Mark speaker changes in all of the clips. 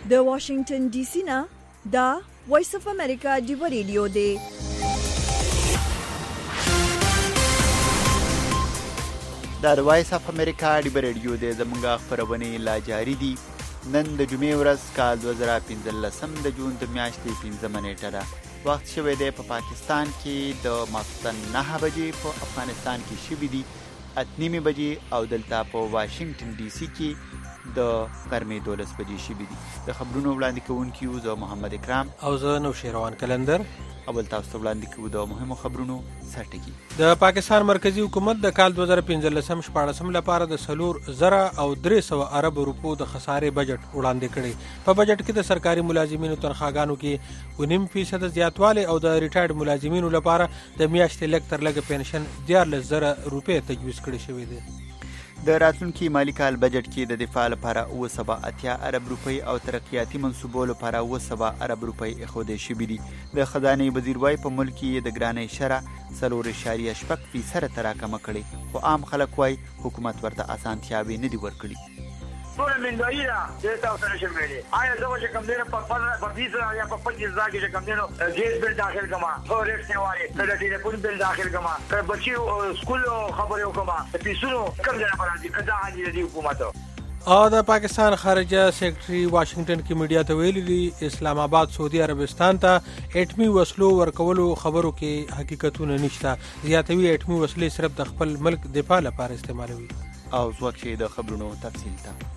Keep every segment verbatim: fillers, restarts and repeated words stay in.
Speaker 1: د واشنگټن ډي سي نه دا وایس اف امریکا دی ریډیو دی.
Speaker 2: دا د وایس اف امریکا دی ریډیو دی. زمونږ خبرونه لا جاری دي. نن د جمعې ورځ کال دوه زره پنځلسم د جون د میاشتې پنځمه نیټه ده. وخت شوی دی په پاکستان کې د ماخستن نهه بجې، په افغانستان کې شوي دي اته نیمې بجې او دلته په واشنگټن ډي سي کې د غرمې دولس بجې شوي دي. د خبرونو وړاندې کوونکي یو زه محمد اکرام
Speaker 3: او زه نوشیروان کلندر.
Speaker 2: اول تاسو ته وړاندې کوو د مهمو خبرونو سرټکي.
Speaker 3: د پاکستان مرکزی حکومت د کال دوه زره پنځلسم شپاړسم لپاره د سلور زره او درې سوه ارب روپو د خسارې بجټ وړاندې کړی. په بجټ کې د سرکاري ملازمینو تنخواګانو کې ونیم فیصد زیاتوالی او د ریټایرډ ملازمینو لپاره د میاشتې لږ تر لږه پنشن دیارلس زره روپۍ تجویز کړی شوی دی.
Speaker 2: د راتلونکي مالی کال بجټ کې د دفاع لپاره اوه سوه اتیا ارب روپۍ او ترقیاتي منصوبو لپاره اوه سوه ارب روپۍ ایښودل شوي دي. د خزانې وزیر وایي په ملک کې د ګرانۍ شرح څلور اعشاریه شپږ فیصده ته راکمه کړې، خو عام خلک وایي حکومت ورته اسانتیاوې نه دي ورکړي.
Speaker 4: ټول مندایي ده چې تاسو سره شم ویلي آیا زه چې کوم دینه په په بیس یا په پچیس ځای کې کوم دینه ګیس بل داخل کما فورکس نه وایي د ټلیفون بل داخل کما بچي سکول خبرې وکما پیسونو کوم ځای پر راځي کدا حاجی دی حکومت.
Speaker 3: او د پاکستان خارجه سیکرټري واشنگټن کې میډیا ته ویلي دي اسلام آباد سعودي عربستان ته اټمي وسلو ورکولو خبرو کې حقیقتونه نشته. زیاتوي اټمي وسلې صرف د خپل ملک دفاع لپاره استعمالوي.
Speaker 2: او ځوک چې د خبرونو تفصیل ته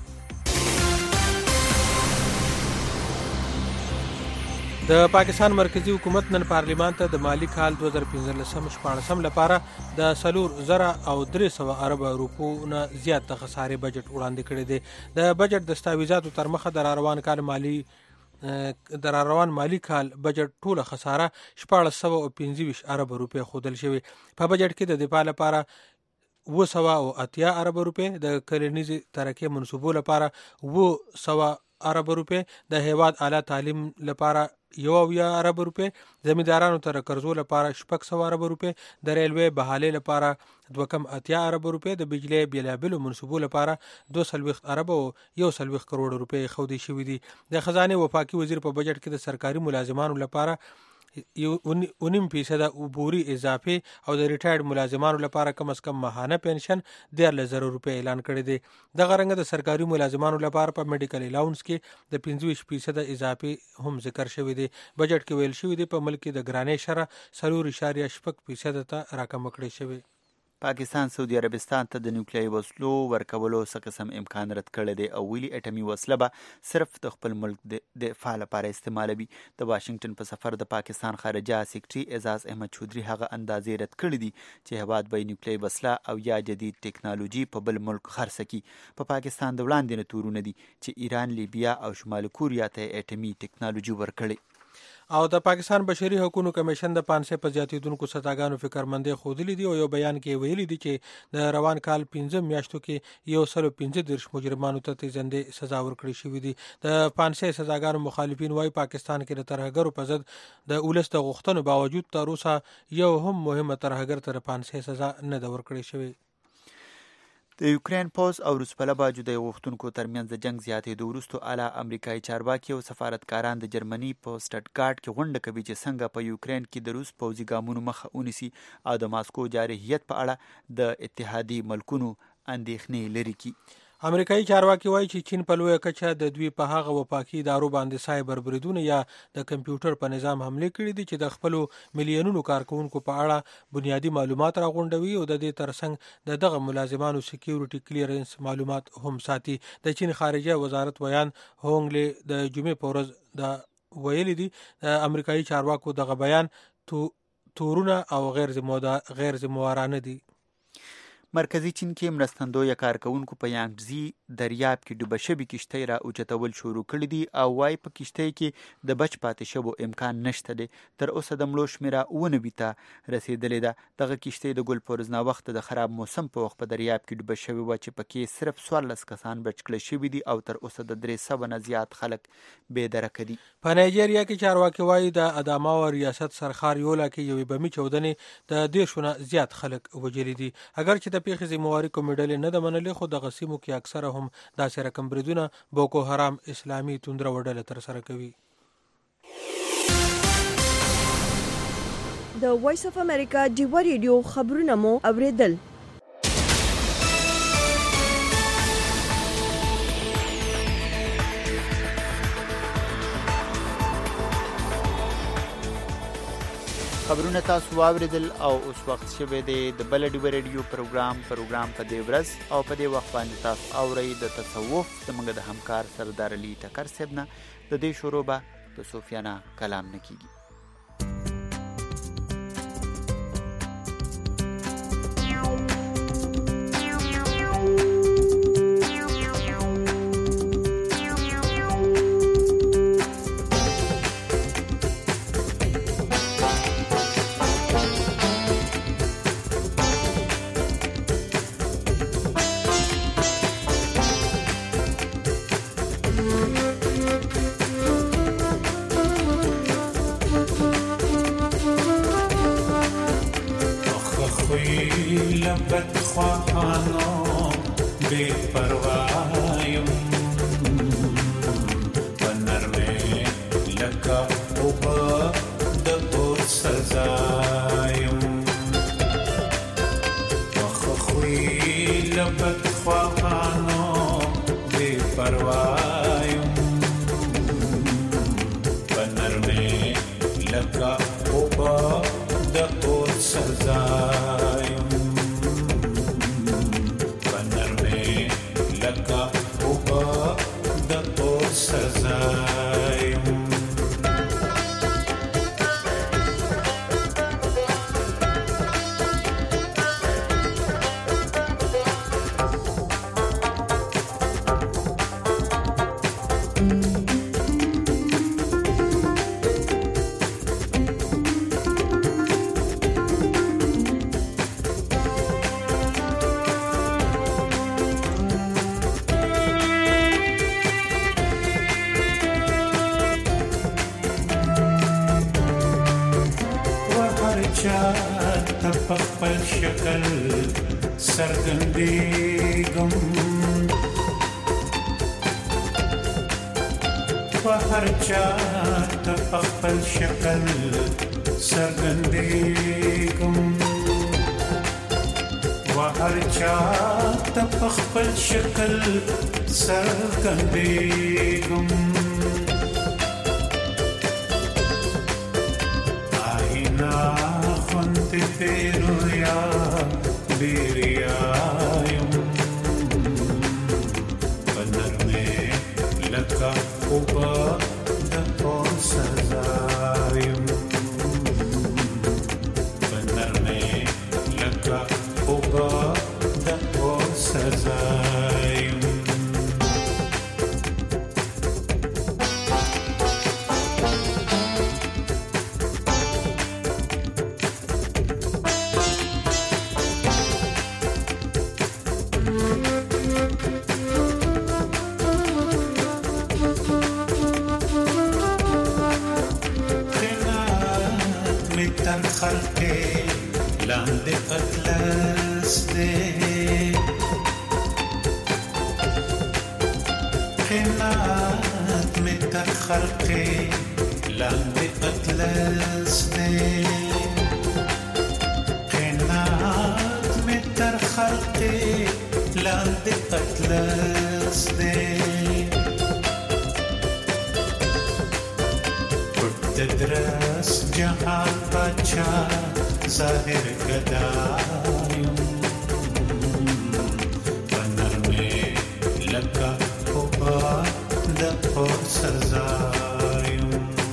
Speaker 3: د پاکستان مرکزی حکومت نن پارلیمان ته د مالی کال دوه زره پنځلسم شپاړسم لپاره د سلور زره او درې سوه ارب روپو نه زیات د خسارې بجټ وړاندې کړی دی. د بجټ دستاویزاتو تر مخه د روان کال مالی د روان مالی کال بجټ ټوله خساره شپاړس سوه او پنځه ویشت ارب روپۍ ښودل شوې. په بجټ کې د دفاع لپاره اوه سوه او اتیا ارب روپۍ، د کرنیزې ترقۍ منصوبو لپاره اوه سوه ارب روپۍ، د هیواد اعلی تعلیم لپاره یو اویا ارب روپۍ، زمیندارانو ته قرضو لپاره شپږ سوه ارب روپۍ، د ریلوې بحالۍ لپاره دوه کم اتیا ارب روپۍ، د بجلۍ بیلابیلو منصوبو لپاره دوه څلوېښت ارب او یو څلوېښت کروړ روپۍ ایښودل شوي دي. د خزانې وفاقي وزیر په بجټ کې د سرکاري ملازمانو لپاره ونیم فیصده عبوري اضافه او د ریټایرډ ملازمانو لپاره کم از کم ماهانه پنشن دیارلس زره روپۍ اعلان کړی دی. دغه رنګه د سرکاري ملازمانو لپاره په میډیکل الاونس کې د پنځه ویشت فیصده اضافه هم ذکر شوی دی. بجټ کې ویل شوی دی په ملک کې د ګرانۍ شرح څلور اعشاریه شپږ فیصده ته راکمه کړی شوی.
Speaker 2: پاکستان سعودي عربستان ته د نیوکلیري وسلو ورکولو څه قسم امکان رد کړی دی او ویلي اټمي وسله به صرف د خپل ملک د دفاع لپاره استعمالوي. د واشنگټن په سفر د پاکستان خارجه سیکرټري اعزاز احمد چودري هغه اندازې رد کړي دي چې هیواد به نیوکلیري وسله او یا جدید ټیکنالوژي په بل ملک خرڅ کړي. په پاکستان د وړاندې نه تورونه دي چې ایران، لیبیا او شمال کوریا ته اټمي ټیکنالوژي ورکړي.
Speaker 3: او د پاکستان بشري حقوقو کمیشن د پانسې په زیاتېدونکو سزاګانو فکرمندۍ ښودلې دي او یو بیان کې ویلي دي چې د روان کال پنځه میاشتو کې یو سل پنځه دېرش مجرمانو ته تیزندې سزا ورکړې شوي دي. د پانسې سزاګانو مخالفین وایي پاکستان کې د ترهګرو په ضد د ولس د غوښتنو باوجود تر اوسه یو هم مهمه ترهګر ته د پانسې سزا نه ده ورکړې شوې.
Speaker 2: د یوکرین پوځ او روسپله باجو د غوښتونکو ترمنځ د جنگ زیاتېدو وروسته اعلی امریکایي چارواکي او سفارتکاران د جرمني په سټټګارډ کې غونډه کوي چې څنګه په یوکرین کې د روس پوځي ګامونو مخه ونیسي او د ماسکو جارحیت په اړه د اتحادي ملکونو اندېښنې لري کړي.
Speaker 3: امریکایي چارواکي وایي چې چین په لویه کچه د دوی په هغه وفاقي ادارو باندې سایبر بریدونه یا د کمپیوټر په نظام حملې کړي دي چې د خپلو میلیونونو کارکونکو په اړه بنیادي معلومات راغونډوي او د دې ترڅنګ د دغه ملازمانو سکیورټي کلیرنس معلومات هم ساتي. د چین خارجه وزارت ویان هونګ لی د جمعې په ورځ د ویلي دي د امریکایي چارواکو دغه بیان تورونه او غیر غیر ذمه‌وارانه دي.
Speaker 2: مرکزی چین کې مرستندویه کارکونکو په یانګزي دریاب کې ډوبه شوې کښتۍ را اوچتول شروع کړي دي او وايي په کښتۍ کې د بچ پاتې شوو امکان نشته دی. تر اوسه د مړو شمېره اووه نوي ته رسېدلې ده. دغه کښتۍ د ګل پورز ناوخته د خراب موسم په وخت په دریاب کې ډوبه شوې وه چې پکې صرف څوارلس کسان بچ کړل شوي دي او تر اوسه د درې سوه نه زیات خلک بې درکه دي.
Speaker 3: په نایجیریا کې چارواکي وایي د اداماوا ریاست سرخار یولا کې یوې بمي چاودنې د دېرشو نه زیات خلک وژلي دي. اگر چې د د پیښې ذمہواري کومې ډلې نه ده منلې، خو دغه سیمو کې اکثره هم داسې رقم بریدونه بوکو حرام اسلامي توندره وډله ترسره کوي.
Speaker 1: د وایس اف امریکا ډیوا ریډیو خبرونه مو اوریدل.
Speaker 2: خبرونه تاسو واوریدل او اوس وخت شوه د بل ډیو ریډیو پروګرام پروګرام په دې ورځ او په دې وخت باندې تاسو اورئ د تصوف زموږ د همکار سردار علي ټکر صاحب نه. د دې شروع به د صوفیانه کلام نه کیږي.
Speaker 5: خپل شکل سرګندېږم په هر چا ته خپل شکل سرګندېږم په هر چا ته خپل شکل سرګندېږم Pero ya diriayum banarme laka uba da posazayum banarme laka uba da posazayum لاندې اطلس دې قناعت مې تر خلقې لاندې اطلس دې قناعت مې تر خلقې لاندې اطلس دې پټ درس جهان بچا ظاهر گدایم بنرمه لکا خوبا دپو سزایم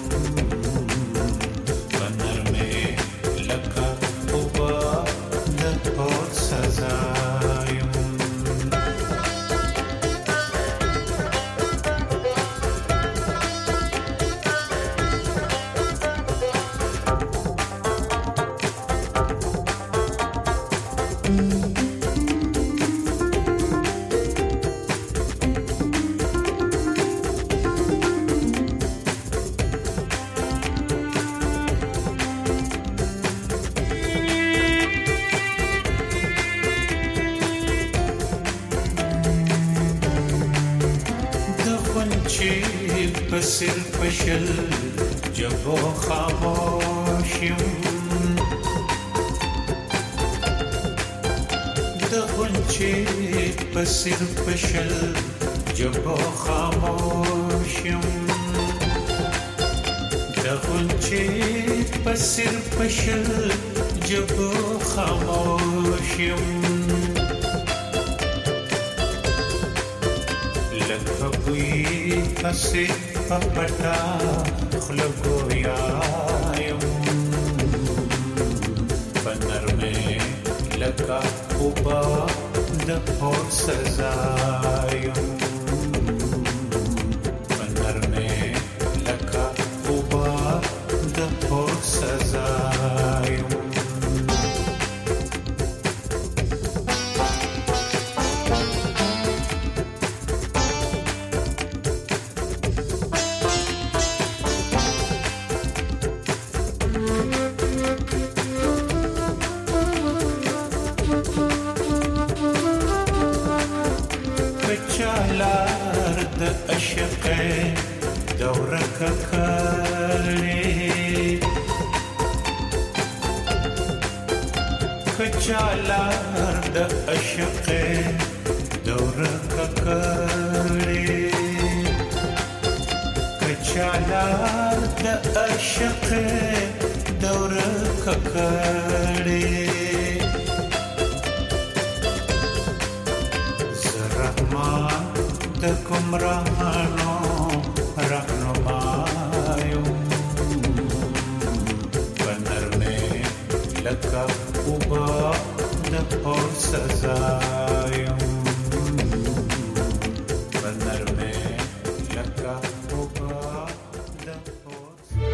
Speaker 5: بنرمه لکا خوبا دپو سزایم غنچه پسر پشل جبو خاموشیم د غنچه پسر پشل جبو خاموشیم د غنچه پسر پشل جبو خاموشیم لکبوی پسی پپٹا خلگویایم پنر میں لکا اوبا دپور سزایم پنر میں لکا اوبا دپور سزایم کچالار د عشق دور ککړې کچالار د عشق دور ککړې زرحما د ګمراهانو رهنمایو بنرمه لکه اوبا د اور سزایم بنرمه لکه اوبا د اور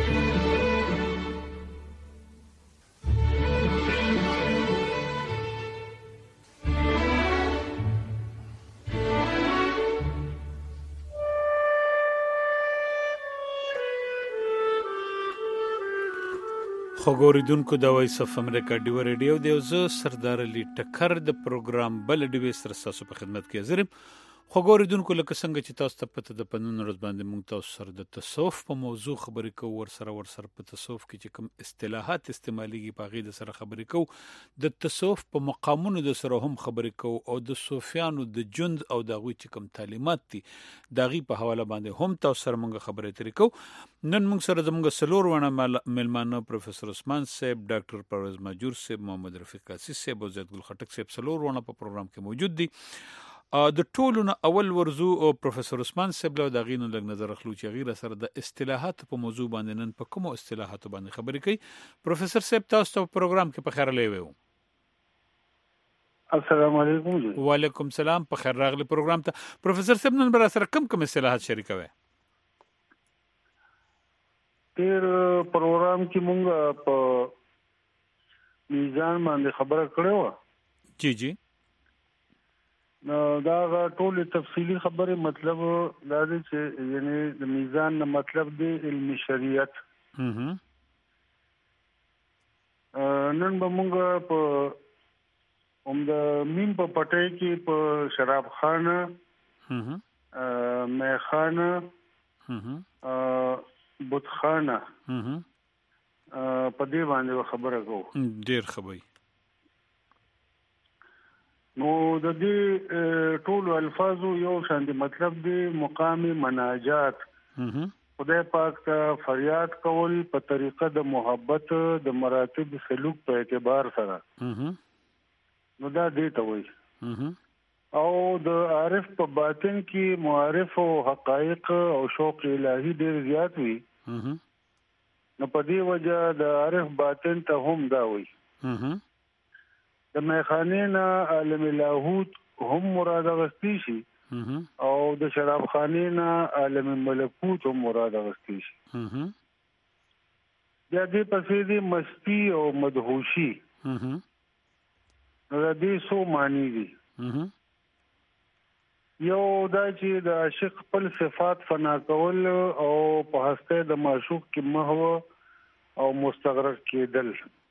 Speaker 6: خوګوریدونکو د وایس اف امریکا ډیو ریډیو دی زه سردار علی ټکر د پروګرام بل ډیو سره تاسو په خدمت کې حاضر یم. خوګوریدونکو لکه څنګه چې تاسو ته پته د پنون ورځ باندې موږ تاسو سره د تصوف په موضوع خبرې کوو ور سره ور سره په تصوف کې چې کوم اصطلاحات استعماليږي په غي د سره خبرې کوو د تصوف په مقامونو د سره هم خبرې کوو او د صوفیانو د جند او د غوي چې کوم تعلیمات دي د غي په حواله باندې هم تاسو سره موږ خبرې ترې کوو. نن موږ سره زموږ سلور ونه ملمانه پروفیسور عثمان صاحب ډاکټر پرویز ماجور صاحب محمد رفیق قاسی صاحب او زید ګل خټک صاحب سلور ونه په پروګرام کې موجود دي. د ټولو اول ورزو او پروفیسور عثمان صاحب له دغینو لګ نظر اخلو چې غیر سره د اصطلاحات په موضوع باندې نن په کومو اصطلاحات باندې خبرې کوي. پروفیسور صاحب تاسو ته پروګرام کې په خیر لوي وو.
Speaker 7: السلام علیکم.
Speaker 6: وعلیکم السلام په خیر راغلی پروګرام ته. پروفیسور صاحب نن بر سره کوم کوم اصطلاحات شریکوي؟
Speaker 7: تیر پروګرام کې مونږ په میزان باندې خبره کړې و.
Speaker 6: جی جی
Speaker 7: نو دا ټول تفصیلی خبره مطلب دا دی چې یعنی د میزان نه مطلب دی علمي شریعت.
Speaker 6: هم
Speaker 7: نن به مونږ په هم د مين په پټي کې په شراب خانه
Speaker 6: هم
Speaker 7: مې خانه
Speaker 6: هم
Speaker 7: بوت خانه
Speaker 6: هم
Speaker 7: په دې باندې خبره کوو.
Speaker 6: ډیر خبري
Speaker 7: نو د دې ټول الفاظو یو شان دي مطلب دی مقام مناجات. خدای پاک ته فریاد کول په طریقه د محبت د مراتب سلوک په اعتبار سره. نو دا دې ته وایي. او د عارف په باطن کې معارف او حقایق او شوق الهي ډیر زیات وي. نو په دې وجه د عارف باطن ته هم دا وایي. د میخانه نه عالم لاهوت هم مراد غستی شي او د شراب خانه نه عالم ملکوت هم مراد غستی شي. بیا دې پسې دې مستی او مدهوشي نو دې سو معنی دي. یو دا چې د عاشق خپل صفات فنا کول او په هسته د معشوق کې محو او مستغرق کېدل.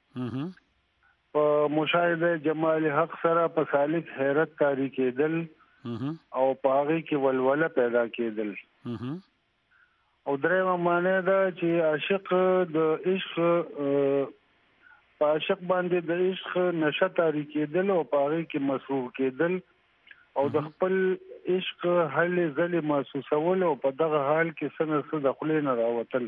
Speaker 7: په مشاهده جمال حق سره په سالک حیرت کاری کېدل او په هغه کې ولوله پیدا کېدل. او درېمه معنی دا چې عاشق د عشق په عاشق باندې د عشق نشه تاری کېدل او په هغې کې مصروف کېدل او د خپل عشق هلې ځلې محسوسول او په دغه حال کې څه نه څه د خولې نه راوتل.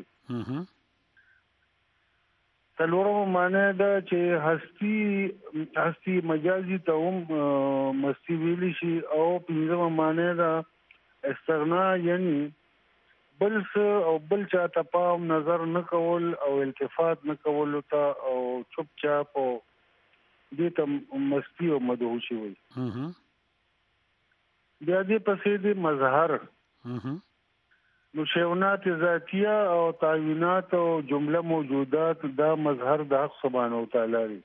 Speaker 7: څلورمه معنی دا چې هستی هستی مجازي ته هم مستی ویلی شي. او پنځمه معنی دا استغنا یعنی بل څه او بل چاته پام نظر نه کول او التفات نه کول ته او چپ چاپ او دې ته مستی او مدهوشي وي. بیا دې پسې دې مظهر نو شیونات ذاتیه او تعینات او جمله موجودات دا مظهر د حق سبحانه وتعالی دی.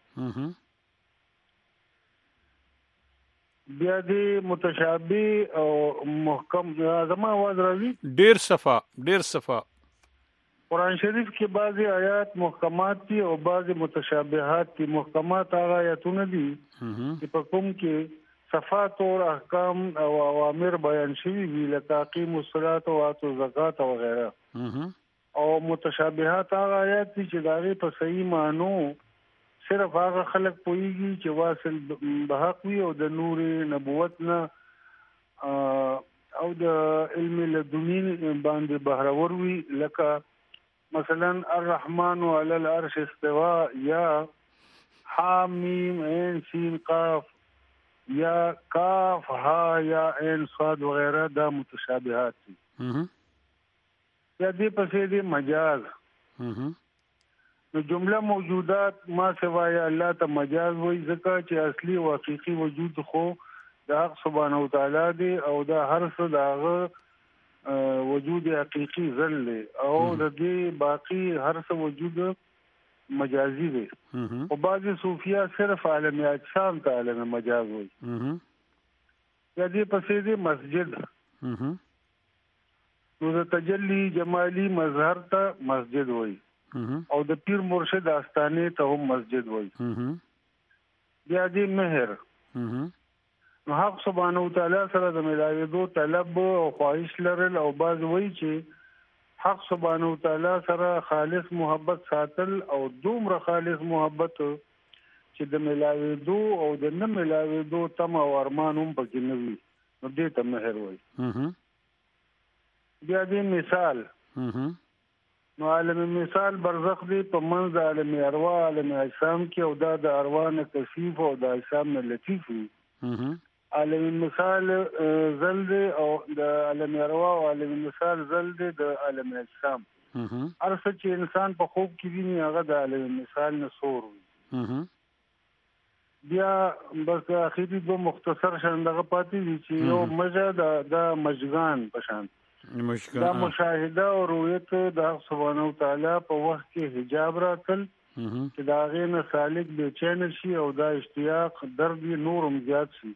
Speaker 7: بیا دې متشابه او محکم زما आवाज راځي
Speaker 6: ډیر صفه ډیر صفه.
Speaker 7: قرآن شریف کې بعضی آیات محکمات دي او بعضی متشابهات دي. محکمات هغه آیاتونه دي چې په کوم کې صفات او احکام او اوامر بیان شوي وي لکه اقیموا الصلاة وآتوا الزکاة وغیره. او متشابهات هغه آیات دي چې د هغې په صحیح معنو صرف هغه خلک پوهیږي چې واصل به حق وي او د نور نبوت نه او د علم لدني باندې بهرور وي. لکه مثلا الرحمن علی العرش استوا یا حامیم عین سین قاف یا کاف ها یا عین صاد وغیرہ دا متشابهات دي. یا دې پسې دې مجاز نو جمله موجودات ما سوای الله ته مجاز وای ځکه چې اصلي او حقيقي وجود خو د حق سبحانه وتعالى دی او دا هر څه داغه وجود حقيقي ځل دی او د دې باقي هر څه وجود مجازي دی. او بعضي صوفیا صرف عالم اجسام ته عالم مجاز وای. یا دې پسې دې مسجد نو د تجلی جمالی مظهر ته مسجد وای او د پیر مرشد آستانه ته هم مسجد وای. بیا دې مهر نو حق سبحانه وتعالی سره د ملاویدو طلب او خواهش لرل او باز وای چې حق سبحانه وتعالی سره خالص محبت ساتل او دومره خالص محبت چې د ملاویدو او د نه ملاویدو تم او ارمان هم پکې نه وي نو دې ته مهر وای. بیا دې مثال نو عالم مثال برزخ دی په منځ عالم ارواح عالم اجسام کې او دا د ارواح نه کثیف او د اجسام نه لطیف وي. عالم مثال زل دی او د عالم ارواح او عالم مثال زل دی د عالم اجسام. هر څه چې انسان په خوب کې ویني هغه د عالم مثال نه سور وي. بیا بس اخیری دو مختصر شاندغه پاتې دي چې یو مجه د مجگان پشان دا مشاهده او رؤیت د حق سبحانه وتعالی په وخت کې حجاب راتل چې دا غي نه سالک به چین شي او دا اشتیاق درد نورم زیات شي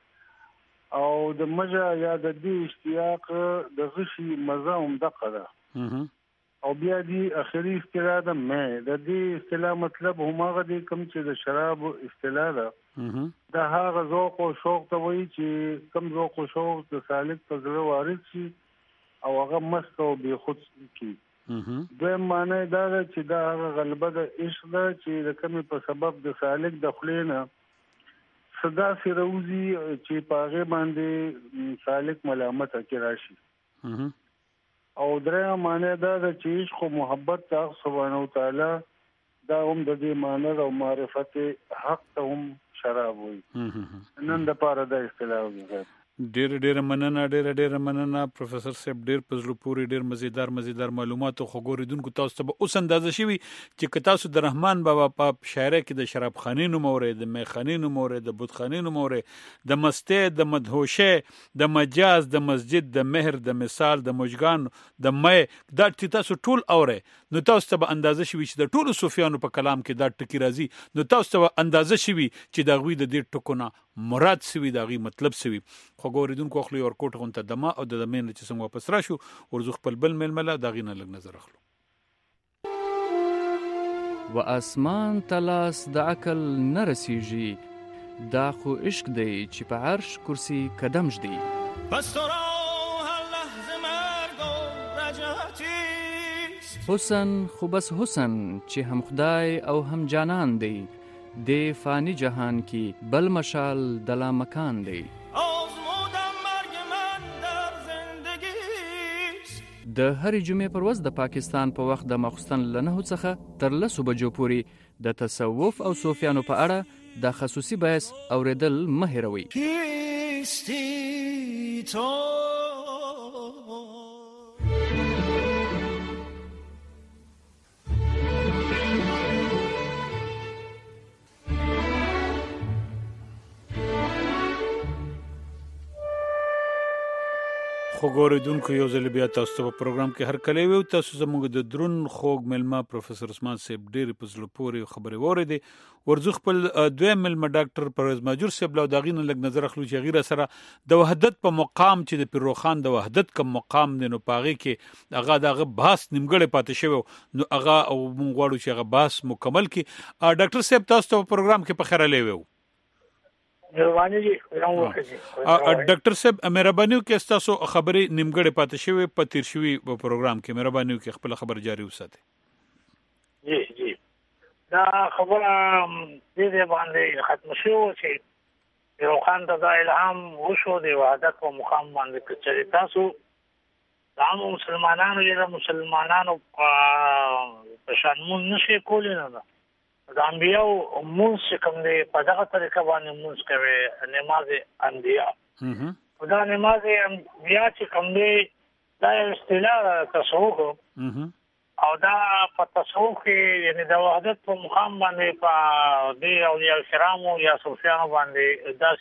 Speaker 7: او د مجه یا د دې اشتیاق د غشي مزه هم دغه ده. او بیا دی اخري اصطلاح ده مې د دې اصطلاح مطلب هماغه دی کوم چې د شراب اصطلاح ده دا هغه ذوق او شوق ته وایي چې کوم ذوق او شوق د سالک په زړه وارد شي او هغه مست او بے خود کی. دویم معنی دا ده چې دا هغه غلبه د عشق ده چې د کمی په سبب د سالک د خلینا صدا سی روزي چې پاغه باندې سالک ملامت کې راشي. او دریم معنی دا ده چې عشق او محبت ته سبحانه وتعالی دا هم د دې معنی او معرفت حق ته هم شراب وي. نن د پاره د اصطلاح وي.
Speaker 6: ډیر ډیر مننه ډیر ډیر مننه پروفیسور صاحب ډیر پزلو پوری ډیر مزیدار مزیدار معلومات خو ګوریدونکو تاسو ته اوس اندازه شوي چې که تاسو د رحمان بابا په شاعرۍ کې د شراب خانې نوم اورئ د میخانې نوم اورئ د بت خانې نوم اورئ د مستۍ د مدهوشۍ د مجاز د مسجد د مهر د مثال د مجگان د مې دا تاسو ټول اورئ نو تاسو ته به اندازه شوي چې د ټولو صوفیانو په کلام کې دا ټکی راځي نو تاسو ته اندازه شوي چې د غوی د دې ټکو نه مراد سوي د غي مطلب سوي. خو ګوریدونکو خپل ور کوټ غونته دمه او د دمین چې څنګه واپس راشو ورزو خپل بل ململه دا غي نه لګ نظر اخلو.
Speaker 8: و اسمان تلاس د عقل نرسیږي دا خو عشق دی چې په عرش کرسی قدم جدي
Speaker 5: بس تو را هر لحظه مرگ و
Speaker 8: حسن خو بس حسن چې هم خدای او هم جانان دی د فانی جهان کې بل مشال د لا مکان دی. د هرې جمعې پر ورځ د پاکستان په وخت د ماخوستن له نهو څخه تر لسو بجو پورې د تصوف او صوفیانو په اړه د خصوصي بحث اوریدل مه هېروئ.
Speaker 6: خو ګورېدونکو یو ځل بیا تاسو ته په پروګرام کې هر کله ویو تاسو زموږ د درون خوږ مېلمه پروفیسر عثمان صاحب ډېرې په زړه پورې خبرې واورېدې. ورځو خپل دویم مېلمه ډاکټر پرویز ماجور صاحب له د هغې نه لږ نظر اخلو چې هغې را سره د وحدت په مقام چې د پیرروخان د وحدت کوم مقام دی نو په هغې کې هغه د هغه بحث نیمګړی پاتې شوی نو هغه موږ غواړو چې هغه بحث مکمل کړي. ډاکټر صاحب تاسو ته په پروګرام کې په خیر راغلی ویو. ډاکټر صاحب مهرباني وکړئ ستاسو خبرې نیمګړې پاتې شوې په تیر شوي په پروګرام کې مهرباني وکړئ خپله خبره جاري وساتئ.
Speaker 9: جی جی دا خبره دې دې باندې ختم شو چې پیرروخان ته دا الهام وشو د وحدت په مقام باندې چې تاسو د عامو مسلمانانو یا مسلمانانو په شان مونږ نشي کولی نه د انبیاء مونږ چې کوم دی په دغه طریقه باندې مونږ کوي نماز انبیاء دا نماز انبیاء چې کوم دی دا اصطلاح تصوف او دا په تصوف کې یعنی د وحدت په مقام باندې په دی اولیاء کرامو یا صوفیانو باندې دا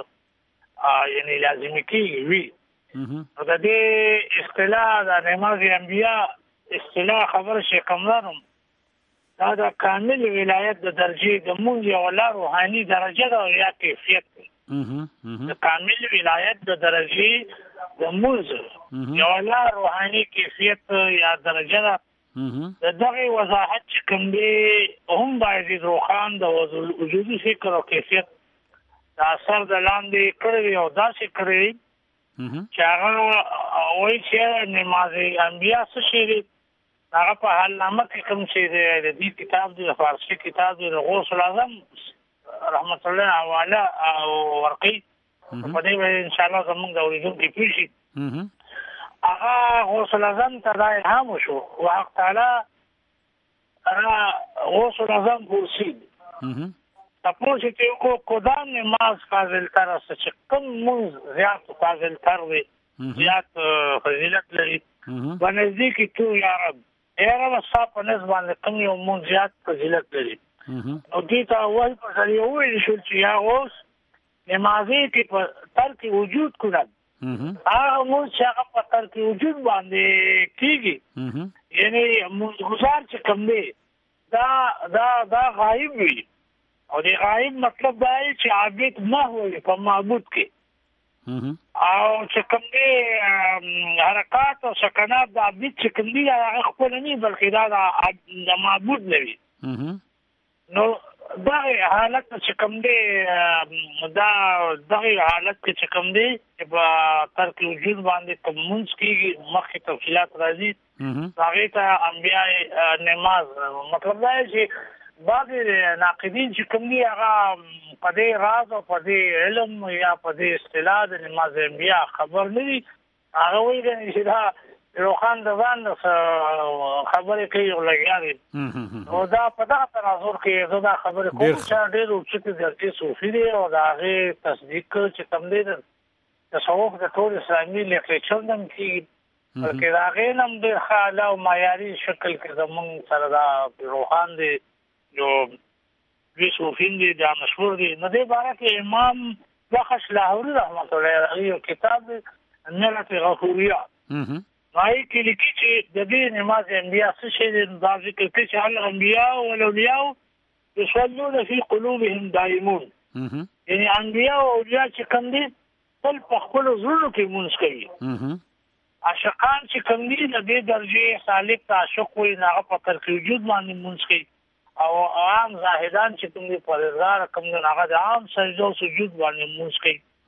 Speaker 9: څه یعنی لازمي کیږي وي نو د دې اصطلاح د نماز انبیاء اصطلاح خبر شي کوم دا د کامل ولایت د درجه د مونږ یو لا روحاني درجه ده یا کیفیت ده د کامل ولایت د درجه د مونږ یو لا روحاني کیفیت یا درجه ده د دغه وضاحت چې کوم دی هم باید روحان د وجودي فکر او کیفیت د اثر د لاندې کړی او داسې کړی چې هغه وایي چې نماز انبیاء څه شی دی هغه په حال نامه کې کوم چې د دې کتاب دی فارسی کتاب دی غوث الاعظم رحمت الله حواله او ورقي په دې باندې ان شاء الله زموږ د اوریدونکو پیښي هغه غوث الاعظم ته دا الهام وشو وحق تعالی را غوث الاعظم پرسید تاسو چې کو قدام نماز فاضل تر چې کوم موږ زیات فاضل تر وي زیات فضیلت لري باندې کې تو یا رب ایره وسا په نسبت کوم یو مونږ زیات فضیلت لري او دې ته اول په ځای ویل شو چې یا اوس نمازي کې په ترک وجود کړل هغه مونږ چې هغه په ترک وجود باندې کیږي یعنی مونږ گزار چې کوم دی دا دا دا غایب وي او دی غایب مطلب دا چې عابد نه وي په معبود کې او چې کوم دی حرکات او سکنات د عبد چې کوم دی هغه خپل نه بلکې دا د معبود نه وي نو دا حالت چې کوم دی دا دغه حالت کې چې کوم دی په ترک وجود باندې کوم مونږ کې مخکې تفصیلات راځي هغه ته انبیاء نماز مطلب دا چې بعض ناقدین چې کوم دی هغه په دې راز او په دې علم یا په دې اصطلاح د نماز انبیاء خبر نه دي هغه وایي چې دا روخان د ځان خبرې کوي او لګیاري او دا په دغه تناظر کې زه دا خبرې کوم چې ډېر اوچتې درجې صوفي دي او د هغې تصدیق چې کوم دی د تصوف د ټول اسلامي لیټریچر نه کېږي بلکې د هغې نه هم ډېر ښه اعلی او معیاري شکل کې زمونږ سره دا روحان دی جو وی صوفین دی دا مشهور دی نو دې باره کې امام بخش لاهوري رحمت الله علیه کتاب نعمت غفوریه هغه کې لیکي چې د دې نماز انبیاء څه شی دی دا ذکر کوي چې الانبیاء والاولیاء یصلون فی قلوبهم دائمون یعنی انبیاء او اولیاء چې کوم دي تل په خپل زړونو کې مونږ کوي عاشقان چې کوم دي د دې درجه سالک ته عاشق وي هغه په ترک وجود باندې مونږ کوي او عام زاهدان چې کوم دي پرهیزګار کوم دي هغه د عام سجده او سجود باندې مونږ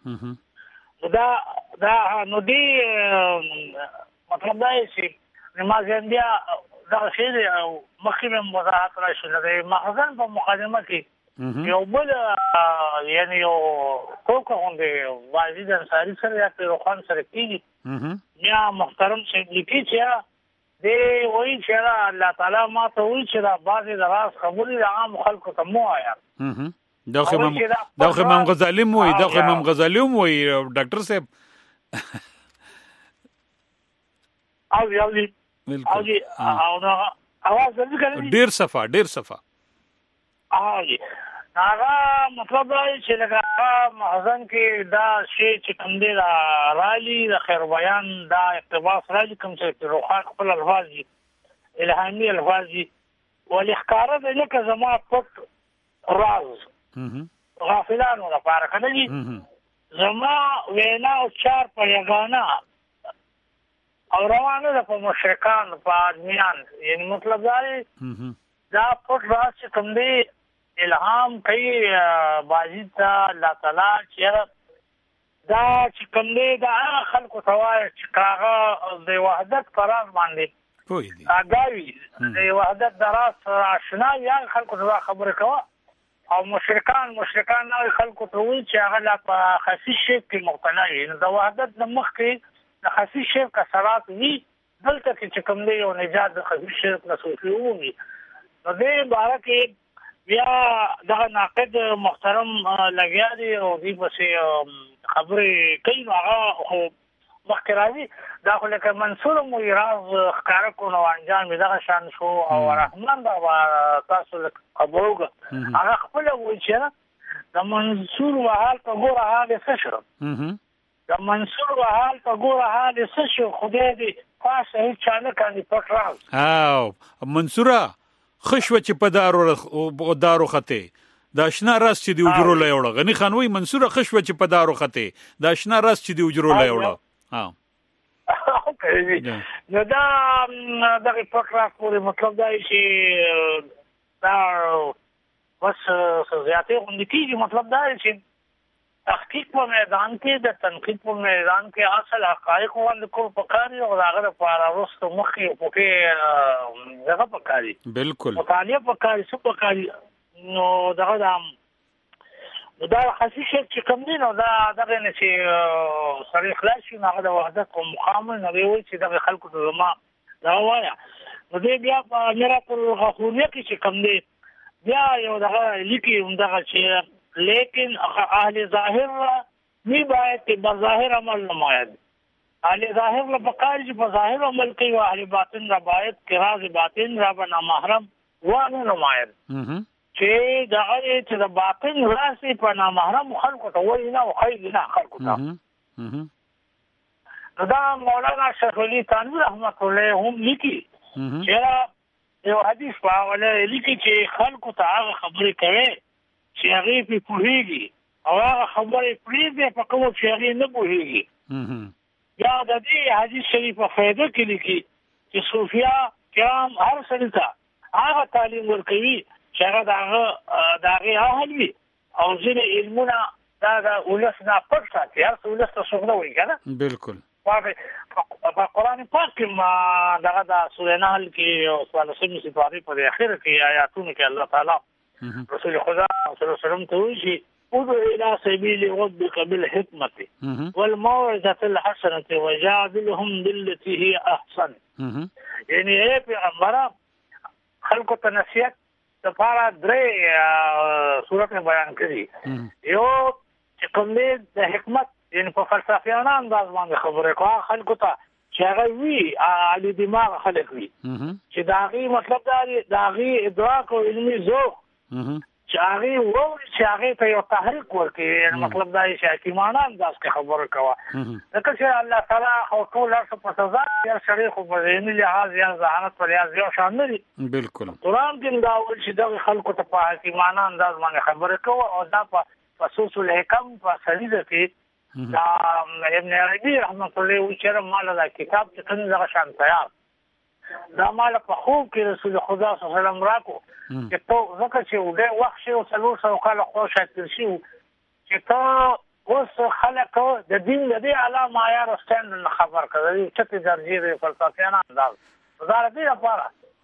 Speaker 9: کوي دا دا نو دی مطلب دا چې نماز انبیاء دا شی مخکې مې وضاحت راشي د مخزن په مقدمه کې یو بل یعنی یو کوکه غونډه واجد انصاری سره یا پیروخان سره کېږي یا محترم شیخ لیکي چې دی وایي چې الله تعالی ما ته وایي چې دا بعضې د راز خبرې د عام خلکو ته مو وایه
Speaker 6: دا خو امام دا خو امام غزالی مو وایي دا خو امام غزالی هم وایي ډاکټر صاحب
Speaker 9: او یو دی او دی او دا اواز دې کوي
Speaker 6: ډیر صفه ډیر صفه
Speaker 9: او دی هغه مطلب دی چې لکه محزن کې دا شی چې کوم دی رالي د خیر بیان دا اقتباس رالي کوم چې روحان خپل الفاظ دي الهامي الفاظ دي والاحکار د لکه زما پټ راز غافلانو لپاره کنه دي زما وینا او چار په یګانا او روانه ده په مشرکان په ادمیان یعنی مطلب دا دا پټ راز چې کوم دی الهام کوي باجی ته الله تعالی چې دا چې کوم دی دا خلکو ته وایي چې هغه د وحدت قرار باندې
Speaker 6: پوي دي
Speaker 9: اګاوي د وحدت دراس آشنا یا خلکو ته خبره کوي او مشرکان مشرکان نه خلکو ته وایي چې هغه لا په خفي شي کې مبتلا وي د وحدت د مخ کې د خفي شي کسرات وي دلته چې کوم دی او نجات د خفي شي نصوفي وي نو دې باره کې بیا دا ناقد محترم لګیا دي او دې پسې خبرې کوي نو هغه خو مخکې راځي دا خو لکه منصور مو راز ښکاره کړو نو انجام یې دغه شان شو او رحمان بابا تاسو خبرو هغه خپله وایي چې د منصور وحال په ګوره حال یې څه شو د منصور وحال په ګوره حال یې څه شو خدای دې پاسه هېڅ چا نه کاندي پټ راز
Speaker 6: او منصوره خشوه چې په دارو دارو خته دا شنا راس چې دی وجرو لا یوړه غنی خان وای منصوره خشوه چې په دارو خته دا شنا راس چې دی وجرو لا یوړه
Speaker 9: ها نو دا دغه پټ راس پورې مطلب دا چې دا بس زیاته غوندې کیږي مطلب دا چې تحقیق په میدان کې د تنقید په میدان کې اصل حقایق باندې کول پکاري او هغه لپاره وروسته مخې په کې هغه پکاري
Speaker 6: بالکل
Speaker 9: مطالعه پکاري څه پکاري نو دغه دام دا خاصی شي چې کوم دي نو دا دغه نه چې سره اخلاص شي هغه د وحدت او مقاومت نه وي چې دغه خلکو ته زما دا وایا نو دې بیا په میراث الغفوریه کې چې کوم دي بیا یو دغه لیکي همدغه چې لیکن اهل ظاهر نی باید که بظاهر عمل نماید اهل ظاهر لبقار چې په ظاهر عمل کوي او اهل باطن را باید که راز باطن را به نامحرم وانه نماید چې دا چې د باطن راز په نامحرم خلکو ته وایي نه او خیلی نه خلکو ته نو دا مولانا شیخ علي تانوی رحمت الله هم لیکي چې یو حدیث په حواله لیکي چې خلکو ته هغه خبرې کوي چې هغه په پوهیږي او هغه خبرې پریږدي په کوم چې هغه نه پوهیږي یا د دې حدیث شریف په فائدہ کې لیکي چې صوفیا کرام هر سړي ته هغه تعلیم ورکوي چې هغه دغه دغه اهل وي او ځینې علمونه دا د ولس نه پټ ساتي هر څه ولس ته څوک نه وایي کنه
Speaker 6: بالکل
Speaker 9: په قرآن پاک کې ما دغه د سورې نحل کې او څوارلسمې سپارې په اخر کې آیاتونه کې الله تعالی رسول خدا صلی الله علیه وسلم ته وایي ادعو الى سبيل ربك بالحكمه والموعظه الحسنه وجادلهم بالتي هي احسن یعنی اے پیغمبر خلق ته نصیحت لپاره درې صورت بیان کړي یو چې کوم د حکمت یعنی په فلسفیانه انداز باندې خبره کوي خلق ته چې هغه وی علی دماغ خلق وی چې داغي مطلب داغي ادراک او علمي ذوق چې هغه ووري چې هغه ته یو تحریک ورکړي مطلب دا چې حکیمانه انداز کې خبره کوي ځکه چې الله تعالی او ټول هر په سزا یا شریخ په ذهني لحاظ یا ذهانت په لحاظ یو شان دي
Speaker 6: بالکل
Speaker 9: قرآن کې دا ول چې د خلکو ته په حکیمانه انداز باندې خبره کوي او دا په خصوص الحکم په سلیده کې دا ابن عربي رحمت الله و چې مال دا کتاب چې څنګه دغه شان تیار دا مال په خوب کې رسول خدا صلی الله علیه وسلم راکو چې تو ځکه چې وګه وخت شو څلور سو کال خو شاتل شو چې تو اوس خلک د دین د دې علامه معیار ستند خبر کړي چې ته درجه فلسفیانه انداز دا دې لپاره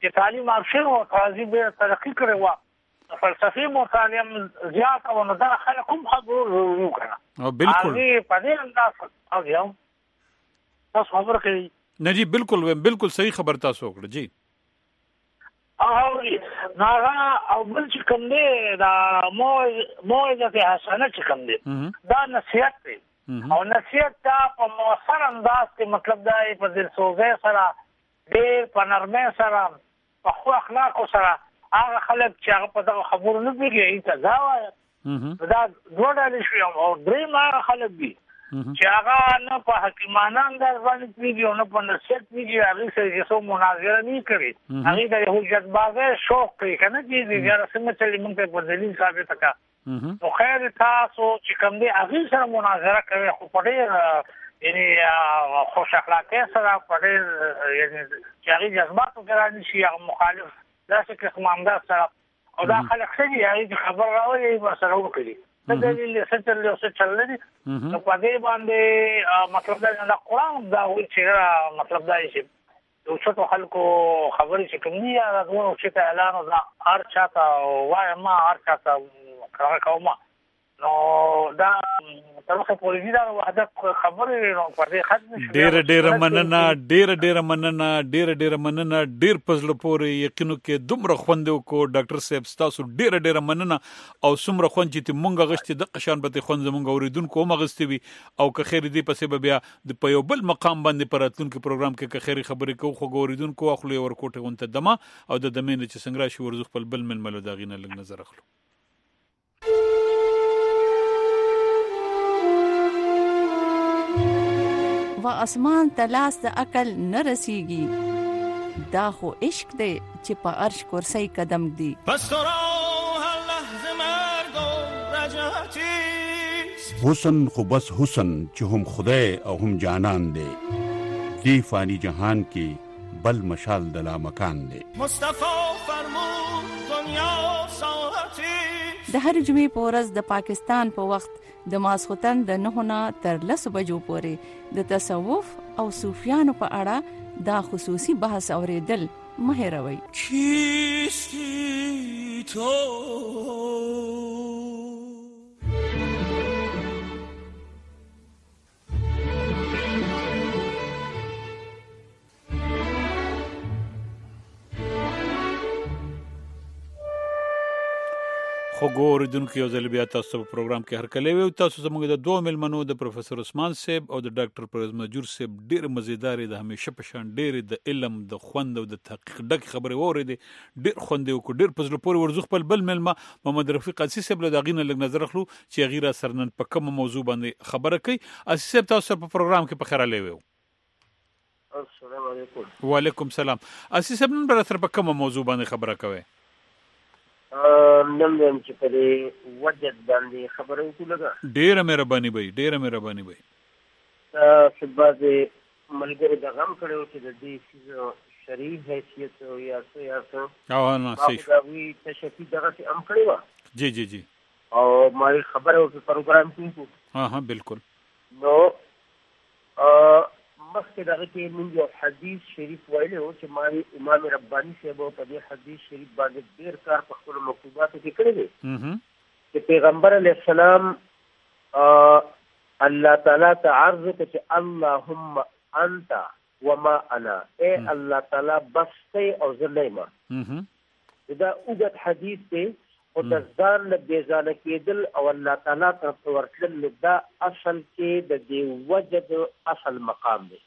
Speaker 9: چې تعلیم افشر او تعلیم به ترقی کړي و فلسفي مطالعه زیات او نه دا خلک هم خبرو وکړه
Speaker 6: او بالکل
Speaker 9: هغه په دې انداز او یو تاسو خبر کوي
Speaker 6: نه جی بالکل بالکل صحیح خبر تاسو وکړه جی
Speaker 9: او ناغه او بل چې کوم دی دا موعظه حسنه چې کوم دی دا نصیحت دی او نصیحت دا په موثر انداز کې مطلب دا په دل سوزه سره ډېر په نرمه سره په خو اخلاق سره هغه خلک چې هغه په دغه خبرو نه پیږي ته دا وایي دا دوه ډول شي او درې ما خلک دي چې هغه نه په حکیمانه انداز باندې پیږي او نه په نصیحت پیږي هغه سره چې څو مناظره نه کوي هغه د حجت بازه شوق کوي کنه چې د رسمه چلی مونږ په دلیل ثابت کا نو خیر تاسو چې کوم دی هغه سره مناظره کوي خو په ډېر یعنی خوش اخلاقی سره په ډېر یعنی چې هغه جذباتو ګراني شي هغه مخالف داسې قسم انداز سره او دا خلک څه هغه خبر راوړي په سره وکړي د دلیل څه له څه چل نه نو په دې باندې مطلب دا د قرآن دا وایي چې مطلب دا شي یو څه خلکو خبرې چې کوم دي دا دوه چې اعلان او هر چاته وایي ما هر چاته کار کوم نو دا تاسو په دې دا وعده خبرې نو په دې ختم شي
Speaker 6: ډېر ډېر مننه ډېر ډېر مننه ډېر ډېر مننه ډېر پزله پورې یقینو کې دومره خوند وکړو ډاکټر صاحب تاسو ډېر ډېر مننه او څومره خوند چې مونږ غشتي د قشان به خوند زمونږ اوریدونکو مغستې وي او که خیر دې پسې به بیا د په یو بل مقام باندې پراتونکو پروګرام کې که خیر خبرې کوو خو اوریدونکو اخلي ورکوټه غونته دمه او د دمینه چې څنګه راشي ورزخ په بل ململو داغینه لګ نظر اخلو
Speaker 10: و اسمان تلاس د عقل نه رسیږي دا خو عشق دی چې په عرش کرسی قدم دی
Speaker 5: پس تو را هر لحظه مرگ و رجعتی
Speaker 11: حسن خو بس حسن چې هم خدای او هم جانان دی دی فانی جهان کې بل مشال د لا مکان دی
Speaker 5: مصطفی فرمود دنیا ساعتی
Speaker 10: د هر جمعې په ورځ د پاکستان په وخت د ماسختن د نه نه تر لسو بجو پورې د تصوف او صوفیانو په اړه دا خصوصي بحث اوریدل مه هېروئ.
Speaker 5: کیستی تو
Speaker 6: خو ګوریدونکو یو ځل بیا تاسو په پروګرام کې هر کله وي تاسو زموږ د دوه ملمنو د پروفیسور عثمان صاحب او د ډاکټر پرویز مجور صاحب ډېر مزیدار د همیشه په شان ډېر د علم د خوند او د تحقیق ډک خبرې ووري ډېر خوند او ډېر پزله پورې ورزخ په بل ملما محمد رفیق قاسی صاحب له داغینه لګ نظر اخلو چې غیره سرنن په کوم موضوع باندې خبره کوي اسی صاحب تاسو په پروګرام کې په خیره لوي.
Speaker 12: السلام علیکم.
Speaker 6: وعلیکم السلام. اسی صاحب نن بر سره په کوم موضوع باندې خبره کوي؟
Speaker 12: نن هم چې په دې وجد باندې خبره وکړه.
Speaker 6: ډېره مهرباني وي ډېره مهرباني وي.
Speaker 12: چې بعضې ملګري د غم کړی چې د دې څیز شرعي حیثیت یا څه یا څه
Speaker 6: او نه صحیح
Speaker 12: د هغوی تشفي دغسې هم کړې وه.
Speaker 6: جی جی جی
Speaker 12: او ما یې خبره وکړه پروګرام کې وکړو.
Speaker 6: ها ها بالکل.
Speaker 12: نو مخکې دغه کې موږ یو حدیث شریف ویلی و چې ما امام رباني صاحب په دې حدیث شریف باندې ډېر کار په خپلو مکتوباتو کې کړی دی چې پیغمبر علیه السلام الله تعالی ته عرض وکړه چې اللهم انت وما انا ای الله تعالی بس دی او زه نه یم. دا اوږد حدیث دی او د ځان نه بېځانه کېدل او الله تعالی ته ورتلل دا اصل کې د دې وجد اصل مقام دی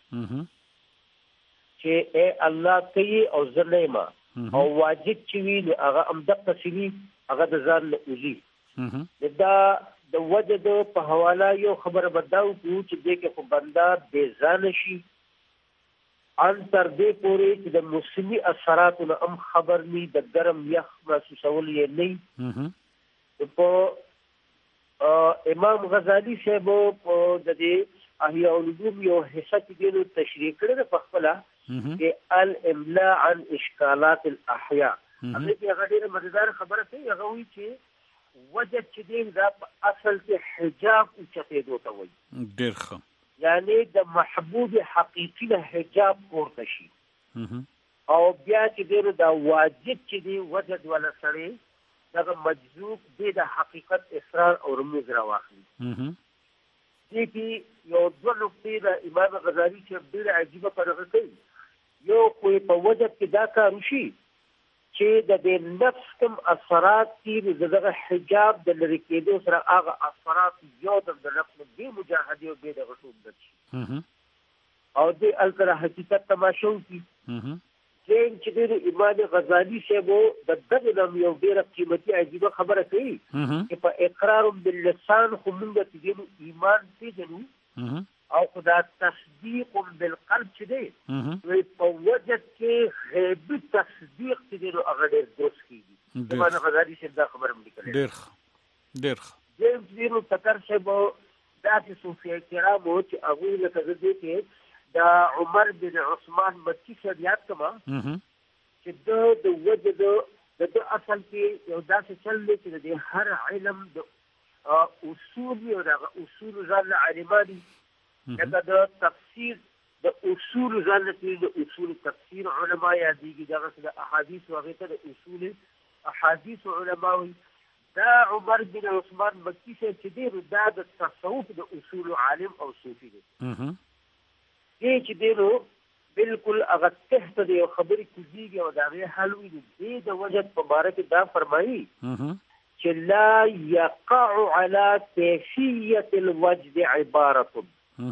Speaker 12: چې ای الله ته یې او زه نه یم او واجب چې وي نو هغه همدقسې وي هغه د ځان نه وځي. دا د وجد په حواله یو خبره به دا وکړو چې دې کې خو بنده بېځانه شي ان تر دې پورې چې د موسمي اثراتو نه هم خبر نی د ګرم یخ محسوسول یې نه. په امام غزالی صاحب په د دې احیاء العلوم یو حصه کې دی نو تشریح کړی ده په خپله چې الاملاء عن اشکالات الاحیاء. هغې کې هغه ډېره مزیدار خبره کوي. هغه وایي چې وجد چې دی دا په اصل کې حجاب اوچتېدو ته وایي.
Speaker 6: ډېر ښه.
Speaker 12: یعنی د محبوب حقیقي نه حجاب پورته شي او بیا چې دی دا واجب چې دی وجد ولا سړی دغه مجذوب دی د حقیقت اصرار او رموز راواخلي. دې کې یو دوه نقطې د امام غزالي چې ډېره عجیبه فرق کوي. یو خو په وجد کې دا کار وشي چې د دې نفس کوم اثرات چې دغه حجاب د لرې کېدو سره هغه اثرات یو د نفس د مجاهدې او د غټوب دي او د الکره حقیقت تماشو کی چې چې د امام غزالي صاحب د دغه نوم یو ډېره قیمتي عجیبه خبره کوي چې په اقرار باللسان خو موږ د ایمان پیژنو او خدا تصدیق بالقلب چې دی وي په وجد کې غیبي تصدیق چې دی نو هغه ډېر درست کېږي. امام غزالي صاحب دا خبره هم لیکلې
Speaker 6: ډېر ډېر
Speaker 12: ډېر چې نو تکر صاحب داسې صوفیه کرامو چې هغوی لکه زه دې کې دا عمر بن عثمان مکی صاحب یاد کما چې د د وجد د د اصل کې یو داسې چل دی چې د هر علم د اصول او د اصول ځان عالماني لکه د تفسیر د اصول ځان د اصول تفسیر علما یادېږي دغه د احادیث او هغه د اصول احادیث علما دا عمر بن عثمان مکی صاحب چې دی دا د تصوف د اصول عالم او صوفي دی. دې چې دی نو بالکل هغه تحت دی خبرې کوزيږي او دا غي حل وي دی د وجد په باره کې دا فرمایي چې لا يقع على كيفية الوجد عبارة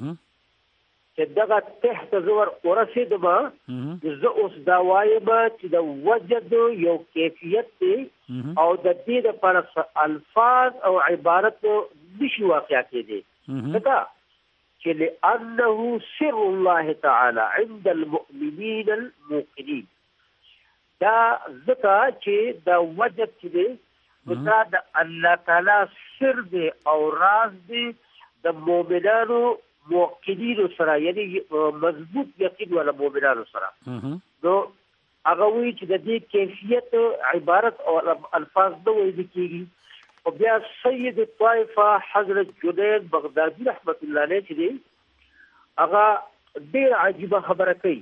Speaker 12: چې دغه تحت زور ورسېدما زه اوس دا وایم چې د وجد یو کیفیت دی او د دې لپاره الفاظ او عبارت نشي واقع کېدی ځکه چې لأنه سر الله تعالى عند المؤمنين الموقنين. دا ځکه چې دا وجد چې دی دا د الله تعالی سر دی او راز دی د مؤمنانو موقنینو سره یعنی مضبوط یقین ولا مؤمنانو سره. نو هغه وی چې د دې کیفیت عبارت او الفاظ د ویل کېږي. او بیا سید الطائفه حضرت جنید بغدادي رحمت الله علیه چې دی هغه ډېر عجیبه خبره کوي.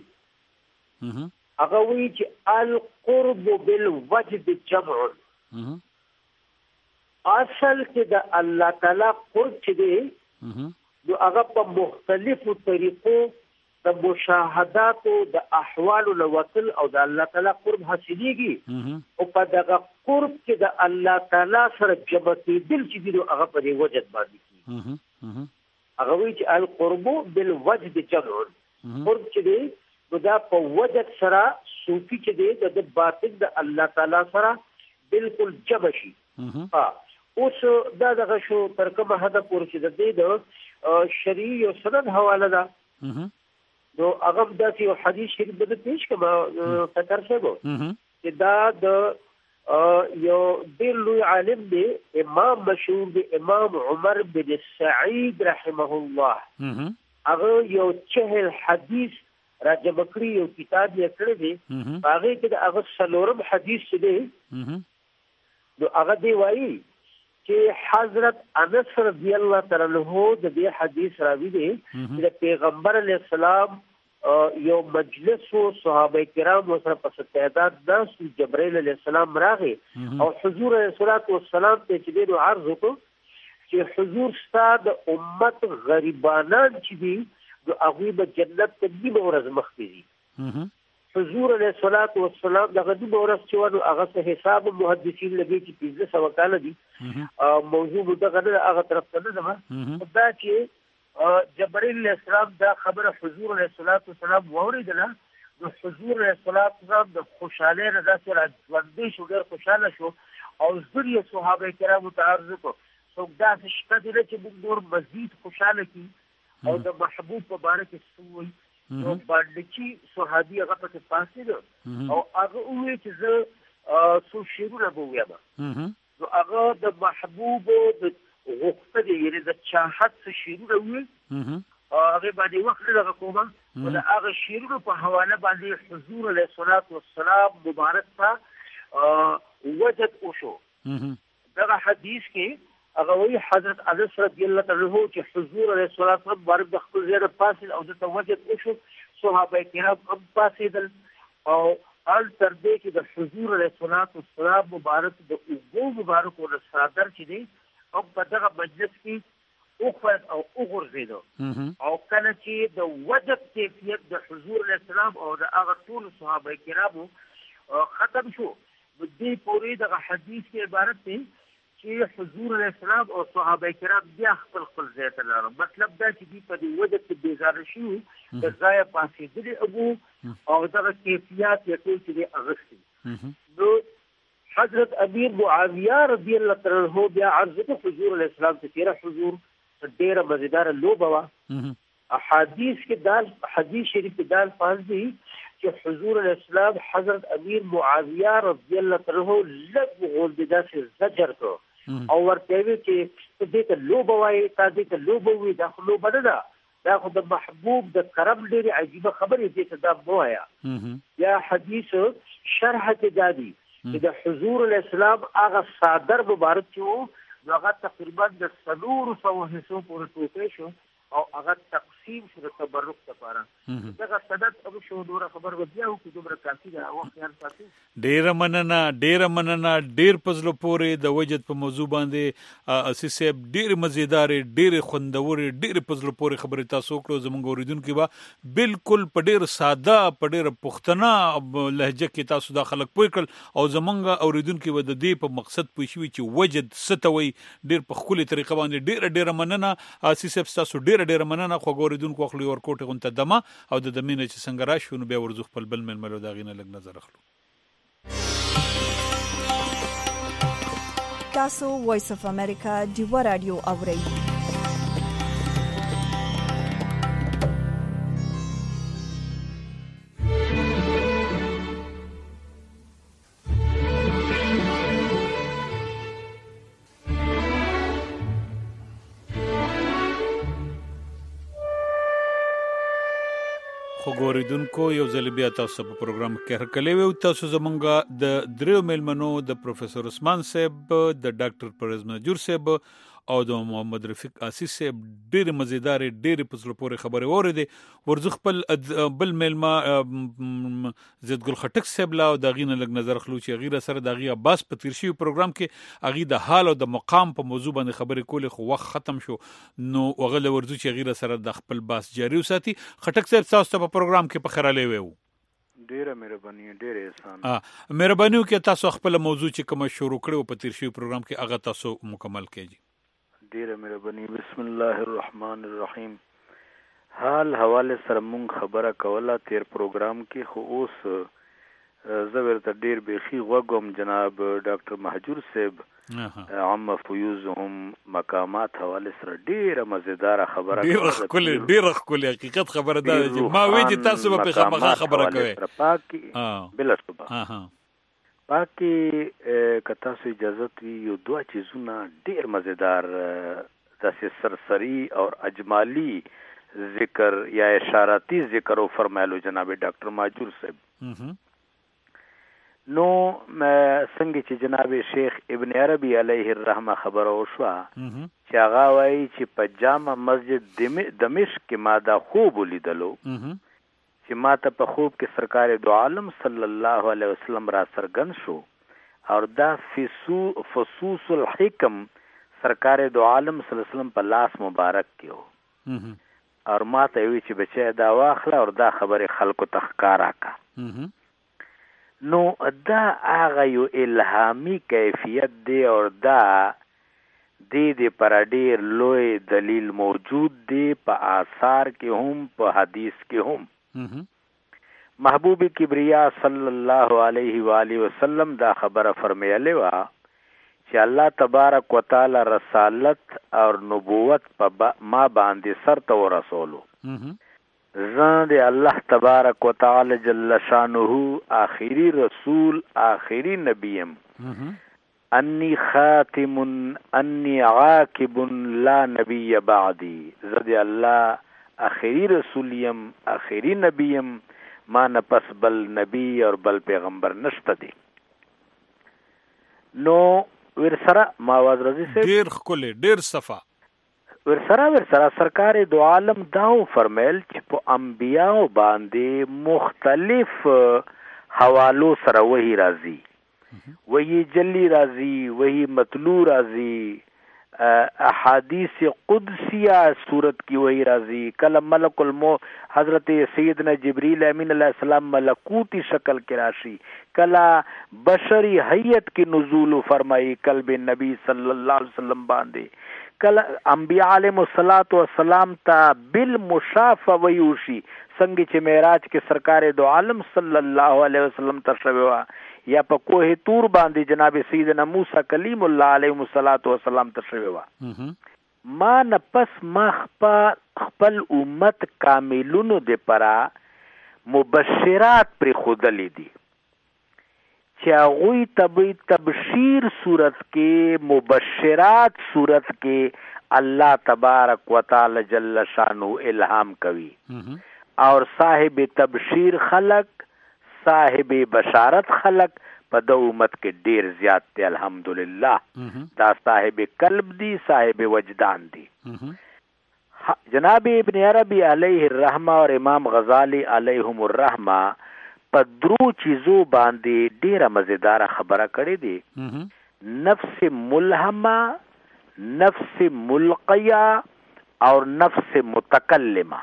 Speaker 12: هغه وی چې القرب بالوجد جمع اصل کې د الله تعالی قرب چې دی نو هغه په مختلفو طریقو د مشاهداتو د احوالو لوتل او د الله تعالی قرب حاصلېږي او په دغه قرب کې د الله تعالی سره جمع کېدل چې دی هغه په دې وجد باندې کېږي. هغه وایي چې القرب بالوجد جمع قرب چې دی نو دا په وجد سره صوفي چې دی د باطن د الله تعالی سره بالکل جمع شي. اوس دا دغه شو تر کومه حده پورې چې د دې د شرعي او سند حواله ده نو هغه داسې یو حدیث شریف به پیش کما فکر شوه چې دا د یو ډېر لوی عالم دی امام مشهور دی امام عمر بن سعید رحمه الله هغه یو چهل حدیث را جمع کړی یو کتاب یې کړی دی هغه کې د هغه څلورم حدیث دی نو هغه دی وایي چې حضرت انس رضی الله تعالی عنہ د دې حدیث راوی دی چې پیغمبر علیه السلام یو مجلس او صحابه کرام سره په تعداد ناس جبرائیل علیه السلام راغی او حضور علیه الصلاۃ والسلام ته چې د عرض وکړ چې حضور ستاسو د امت غریبانان چې دي د هغه په جنت کې نیمه ورځ مخکې دي. حضور علیه الصلاۃ والسلام دغه د ورځ چې ونه هغه څه حساب محدثین لګي چې پنځه سوه کاله دي موضوع دغه نه هغه طرف ته نه ده دا چې جبرائیل علیه السلام دا خبره حضور علیه الصلاۃ والسلام واورېدله نو حضور علیه الصلاۃ والسلام د خوشحالۍ نه داسې را ژوندی شو ډېر خوشحاله شو او زر یې صحابه کرامو ته عرض وکړو څوک داسې شته دی نه چې موږ نور مزید خوشحاله کړي او د محبوب په باره کې څه وایي نو باندې صحابي هغه پکې پاسېده او هغه وویل چې زه څو شعرونه به ووایم نو هغه د محبوب د غوښته دی یعنې د چاحت څه شعرونه وویل هغې باندې وخت نه دغه کومه نو د هغه شعرونو په حواله باندې حضور علیه الصلاۃ والسلام مبارک ته وجد وشو. دغه حدیث کې هغه وایي حضرت انس رضی الله تعالی عنہ چې حضور علیه الصلاۃ والسلام مبارک د خپل ځای نه پاسېد او دته وجد وشو صحابه کرام هم پاسېدل او ال تر دې کې د حضور علیه الصلاۃ والسلام مبارک د اوغو مبارک او صادر چې دی او په دغه مجلس کې او خپل او وګرځیدو او کله چې د وجب کیفیت د حضور علیه السلام او د هغه ټول صحابه کرامو ختم شو، د دې پورې دغه حدیث کې عبارت دی چې حضور علیه السلام او صحابه کرام بیا خپل خپل ځای ته لاړل. مطلب دا چې دوی په دې وجه کې بیزاره شي د ځایه پاسېدلي ابو او دغه کیفیات یې ټول چې دی اغوښتي. نو حضرت امیر معاویه رضی الله تعالی عنہ بیا عرض وکړ حضور علیه السلام ته تیره حضور ډېره مزیداره لوبه وه. احادیث کې دال حدیث شریف کې دال فاز دی چې حضور علیه السلام حضرت امیر معاویه رضی الله تعالی عنہ لږ غول د داسې زجر کړ او ورته وی چې دې ته لوبه وایي، تا دې ته لوبه وي، دا خو لوبه نه ده، دا خو د محبوب د کرم ډېرې عجیبه خبرې دې ته دا مه وایه. یا حدیث شرح کې دا دی چې د حضور علیه السلام هغه صادر مبارک چې و نو هغه تقریبا د څلورو سوو حصو پورې ټوټې شو او هغه تقسیم شو د تبرک لپاره. دغه سند ابو شو نور خبر بیا او کې دومره کافي ده او خیال ساتي.
Speaker 6: ډیره مننه ډیره مننه ډیر پزلو پورې د وجد په موضوع باندې اساس ډیر مزیدار ډیر خوندور ډیر پزلو پورې خبرې تاسو کړو. زموږ اوریدونکو به بالکل په ډیر ساده په ډیر پښتنه لهجه کې تاسو دا خلک پوي کړل او زموږ اوریدونکو به د دې په مقصد پوه شي چې وجد ستوي ډیر په خولي طریقه باندې ډیر ډیر مننه اساس تاسو ډیر ډیر مننه. خو اوریدونکو خپل ورکوټه غونته دمه او د دمینه چې څنګه راشو نو بیا ورزخ خپل بل من ملو دا غینه لګ نظر اخلو.
Speaker 1: تاسو وایس اف امریکا دیو رادیو اورئ.
Speaker 6: خو ګوریدونکو یو ځل بیا تاسو په پروګرام کې هرکلې وو. تاسو زمونږه د دریو میلمنو د پروفیسور عثمان صاحب، د ډاکټر پرویز مهجور صاحب او د محمد رفیق آسی صاحب ډېر مزیدار ډېر په زړه پورې خبرې اورېدې. ورزه خپل بل میلمه زید ګل خټک صاحب لا او د غینه لګ نظر خلو چې غیره سره د غي عباس په تیر شي پروګرام کې اغي د حال او د مقام په موضوع باندې خبرې کولې خو وخت ختم شو نو وغله ورزه چې غیره سره د خپل باس جاری وساتي. خټک صاحب تاسو په پروګرام کې په خراله ویو.
Speaker 13: ډیره مهرباني ډیره احسان.
Speaker 6: ا مهرباني کې تاسو خپل موضوع چې کوم شروع کړو په تیر شي پروګرام کې هغه تاسو مکمل کړئ.
Speaker 13: ډیره مهرباني. بسم الله الرحمن الرحیم. حال حواله سره مونږ خبره کوله تیر پروګرام کې، خو اوس زه ورته ډیر بيخي غوږم جناب ډاکټر مهجور صاحب عام فیوزهم مقامات حواله سره ډیره مزیدار خبره
Speaker 6: ډیره خولي ډیره خولي حقیقت خبره ده چې ما وی چې تاسو په خبره خبره کوي
Speaker 13: پاکي بل څه ها باقي که تاسو اجازه وي یو دوه چیزونه ډیر مزیدار داسې سرسری او اجمالی ذکر یا اشاراتی ذکر او فرمایلو جناب ډاکټر مهجور صاحب. نو څنګه چې جناب شیخ ابن عربی علیه الرحمه خبر او شو چې هغه وایي چې په جامع مسجد دمشق کې ما دا خوب ولیدلو چې ما ته په خوب کې سرکار دو عالم صلی الله علیه وسلم را سرګن شو او دا فصوص الحکم سرکار دو عالم صلی الله علیه وسلم په لاس مبارک کې و او ما ته وی چې بچی دا واخله او دا خبره خلکو ته ښکارا کا. نو دا هغه یو الهامي کیفیت دی او دا دې دې پر ډیر لوی دلیل موجود دی په آثار کې هم په حدیث کې هم. محبوب کبریا صلی الله علیه و آله وسلم دا خبره فرمایله وا چې الله تبارک وتعالى رسالت او نبوت په ما باندې سر ته ورسولو. زه د الله تبارک وتعالى جل شانه آخری رسول آخری نبیم انی خاتم انی عاقب لا نبی بعدی. زه د الله آخری رسولیم آخری نبیم ما نه پس بل نبی اور بل پیغمبر نشته دی. نو ورسره ما واز رضی سے
Speaker 6: ډیر خله ډیر صفا
Speaker 13: ورسره ورسره سرکار دو عالم داو فرمایل چې په انبیاء باندې مختلف حوالو سره وحی راځي، وحی جلی راځي، وحی مطلوع راځي، احادیث قدسیہ صورت کی وحی راځي، کله ملک الموت حضرت سیدنا جبریل امین علیہ السلام ملکوتی شکل کې راشي، کله بشری حیت کی نزول فرمائی قلب نبی صلی اللہ علیہ وسلم باندې، کله انبیاء علیهم الصلاۃ والسلام ته بالمشافه ویوشي، څنګه چې معراج کې سرکار دو عالم صلی الله علیه وسلم تشریف وا، یا په کوه تور باندې جناب سیدنا موسی کلیم الله علیه الصلاۃ والسلام تشریف وا. ما نفس ما خپل امت کاملونو د پرا مبشرات پر خودلې دي چې هغوی تبی تبشیر صورت کې، مبشرات صورت کې الله تبارک و تعالی جل شانو الہام کوي، اور صاحب تبشیر خلق، صاحب بشارت خلق په د امت کې ډیر زیات دی الحمدلله. دا صاحب قلب دی، صاحب وجدان دی. جناب ابن عربی علیہ الرحمہ اور امام غزالی علیہم الرحمہ په درو چیزو باندې ډیره مزیدار خبره کړې دي، نفس ملهمه، نفس ملقیه اور نفس متکلمه.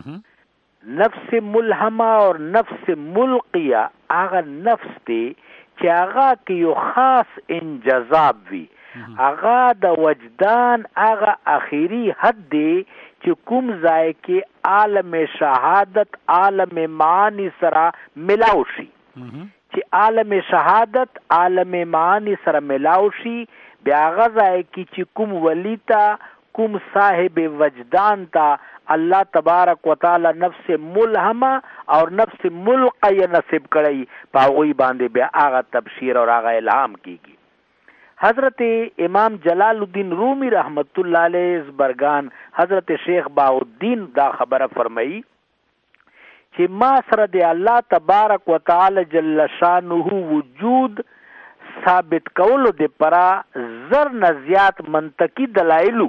Speaker 13: نفس ملهمه اور نفس ملقیه هغه نفس دی چې هغه کې یو خاص انجذاب وي، هغه د وجدان هغه اخیری حد دی چې کوم ځای کې عالم شهادت عالم معانی سره ملاو شي، چې عالم شهادت عالم معانی سره ملاو شي، بیا هغه ځای کې چې کوم ولی تا کوم صاحب وجدان تا الله تبارک وتعالی نفس ملهمه اور نفس ملقیه نصیب کړی، په هغوی باندې بیا هغه تبشیر اور هغه الهام کیږي. حضرت امام جلال الدین رومی رحمت اللہ علیہ زبرگان حضرت شیخ بہاءالدین دا خبره فرمائی چې ما سره د الله تبارک وتعالی جل شانه وجود ثابت کولو د پرا زر نه زیات منطقي دلایلو.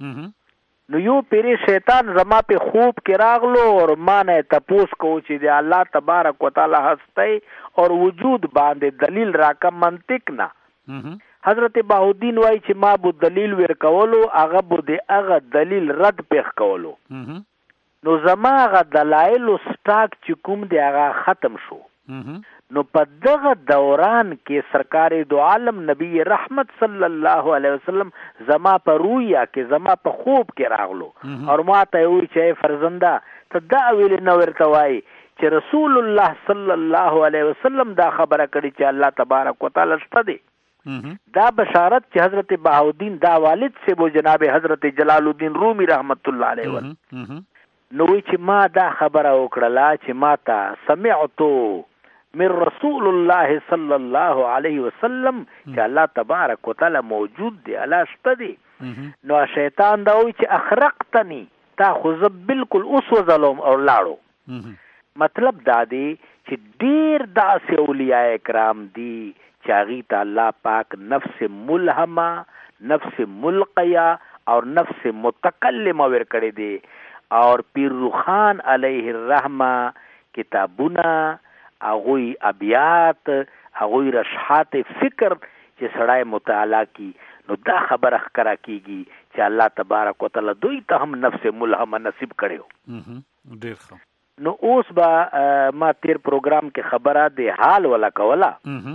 Speaker 13: نو یو پیری شیطان زما په خوب کې راغلو اور ما نه تپوس کو چې د الله تبارک وتعالی هستی اور وجود باندې دلیل راکم منطق نه. حضرت بہاءالدین وای چې ما بو دلیل ور کولو، هغه بو د هغه دلیل رد پېښ کولو. نو زما هغه دلایل سٹاک چې کوم دی هغه ختم شو. نو په دغه دوران کې سرکار دو عالم نبی رحمت صلی الله علیه وسلم زما په رویا کې زما په خوب کې راغلو اور ما ته وی چې فرزنده ته دا ویل نو ورته وای چې رسول الله صلی الله علیه وسلم دا خبره کړي چې الله تبارک وتعالى شته دی. دا بشارت چې حضرت بہاءالدین دا والد سے وہ جناب حضرت جلال الدین رومی رحمت الله علیه و نو چې ما دا خبره وکړه چې ما ته سمعتو من رسول الله صلی الله علیه وسلم چې الله تبارک وتعالی موجود دی، الله شته دی. نو شیطان دا وی چې اخرقتنی تا خو زه بالکل اوس وځلم او لاړو. مطلب دا دی چې ډیر داسې اولیاء کرام دی چې هغې ته الله پاک نفس ملهمه، نفس ملقیه اور نفس متکلمه ورکړی دی. اور پیر روخان علیه الرحمه کتابونه، هغوی ابیات، هغوی رشحات فکر چې سړی مطالعه کی، نو دا خبره ښکاره کیږي چې الله تبارک وتعالی دوی ته هم نفس ملهمه نصیب کړی.
Speaker 6: ډیر ښه.
Speaker 13: نو اوس به ما تیر پروګرام کې خبره د حال ولا کوله،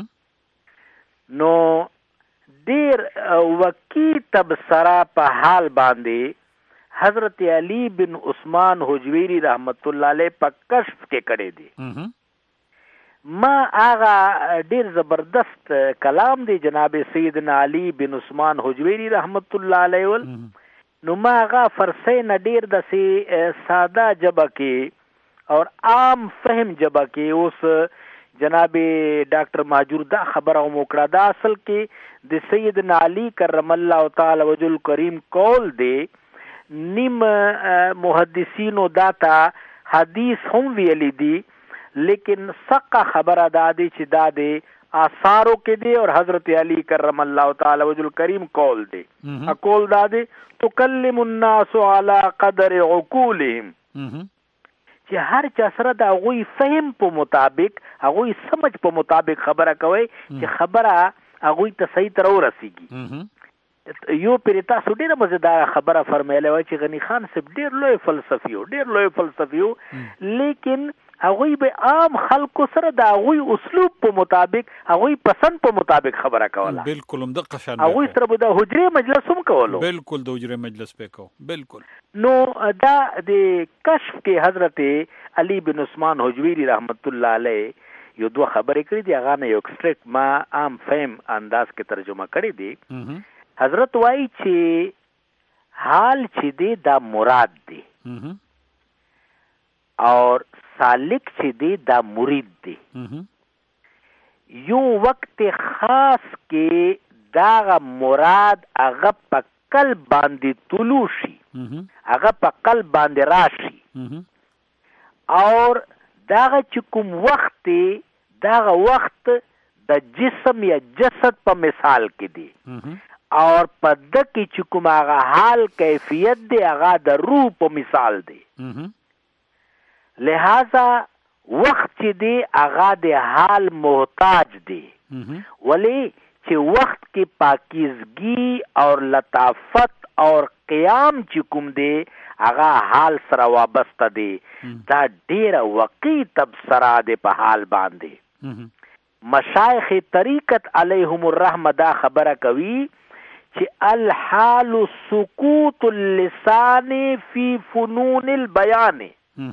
Speaker 13: نو ډیر وکی تبصره په حال باندې حضرت علی بن عثمان حجویری رحمت الله علیه په کشف کې کړی دی. ما هغه ډیر زبردست کلام دی جناب سیدنا علی بن عثمان حجویری رحمت الله علیه ول، نو ما هغه فرسې نه ډیر د سي ساده جبه کې اور عام فهم جبه کې اوس جناب ډاکټر ماجور دا خبره موکړه دا اصل کې د سیدنا علی کرم الله تعالی وجه الکریم قول دی. نیم محدثینو داتا حدیث هم ویلی دی، لیکن سقه خبره دا دی چې دا دی آثارو کې دی اور حضرت علی کرم الله تعالی وجه الکریم قول دی. قول دا دی تکلم الناس علی قدر عقولهم، چې هر چا سره د هغوی فهم په مطابق هغوی سمج په مطابق خبره کوي چې خبره هغوی ته صحیح تر ورسیږي. یو پیر تاسو ډیره مزیدار خبره فرمایله وای چې غنی خان صاحب ډیر لوی فلسفي و ډیر لوی فلسفي و لیکن هغوی به عام خلکو سره د هغوی اسلوب په مطابق هغوی پسند په مطابق خبره کوله.
Speaker 6: بالکل هم دغه شان
Speaker 13: هغوی سره به د حجرې مجلس هم کولو.
Speaker 6: بالکل د حجرې مجلس به کو. بالکل.
Speaker 13: نو دا د کشف کې حضرت علی بن عثمان حجویری رحمت الله علیه یو دوه خبرې کړې دي هغه نه یو ایکسټریکټ ما عام فهم انداز کې ترجمه کړې دي. حضرت وایي چې حال چې دی دا مراد دی اور سالک چې دی دا مرید دی. یو وقت خاص کې دا مراد هغه په قلب باندې طلوع شي هغه په قلب باندې راشي اور داغه چې کوم وخت دی داغه وخت د جسم یا جسد په مثال کې دی اور په د کې چې کوم هغه حال کیفیت دی هغه د روح په مثال دی. لہذا وخت چې دی هغه د حال محتاج دی ولی چې وخت کې پاکیزگی اور لطافت اور قیام چې کوم دی هغه حال سره وابسته دی دا ډیره وقی تبصره دی په حال باندې. مشایخ طریقت علیهم الرحمه دا خبره کوي چې الحال سکوت اللسان فی فنون البیان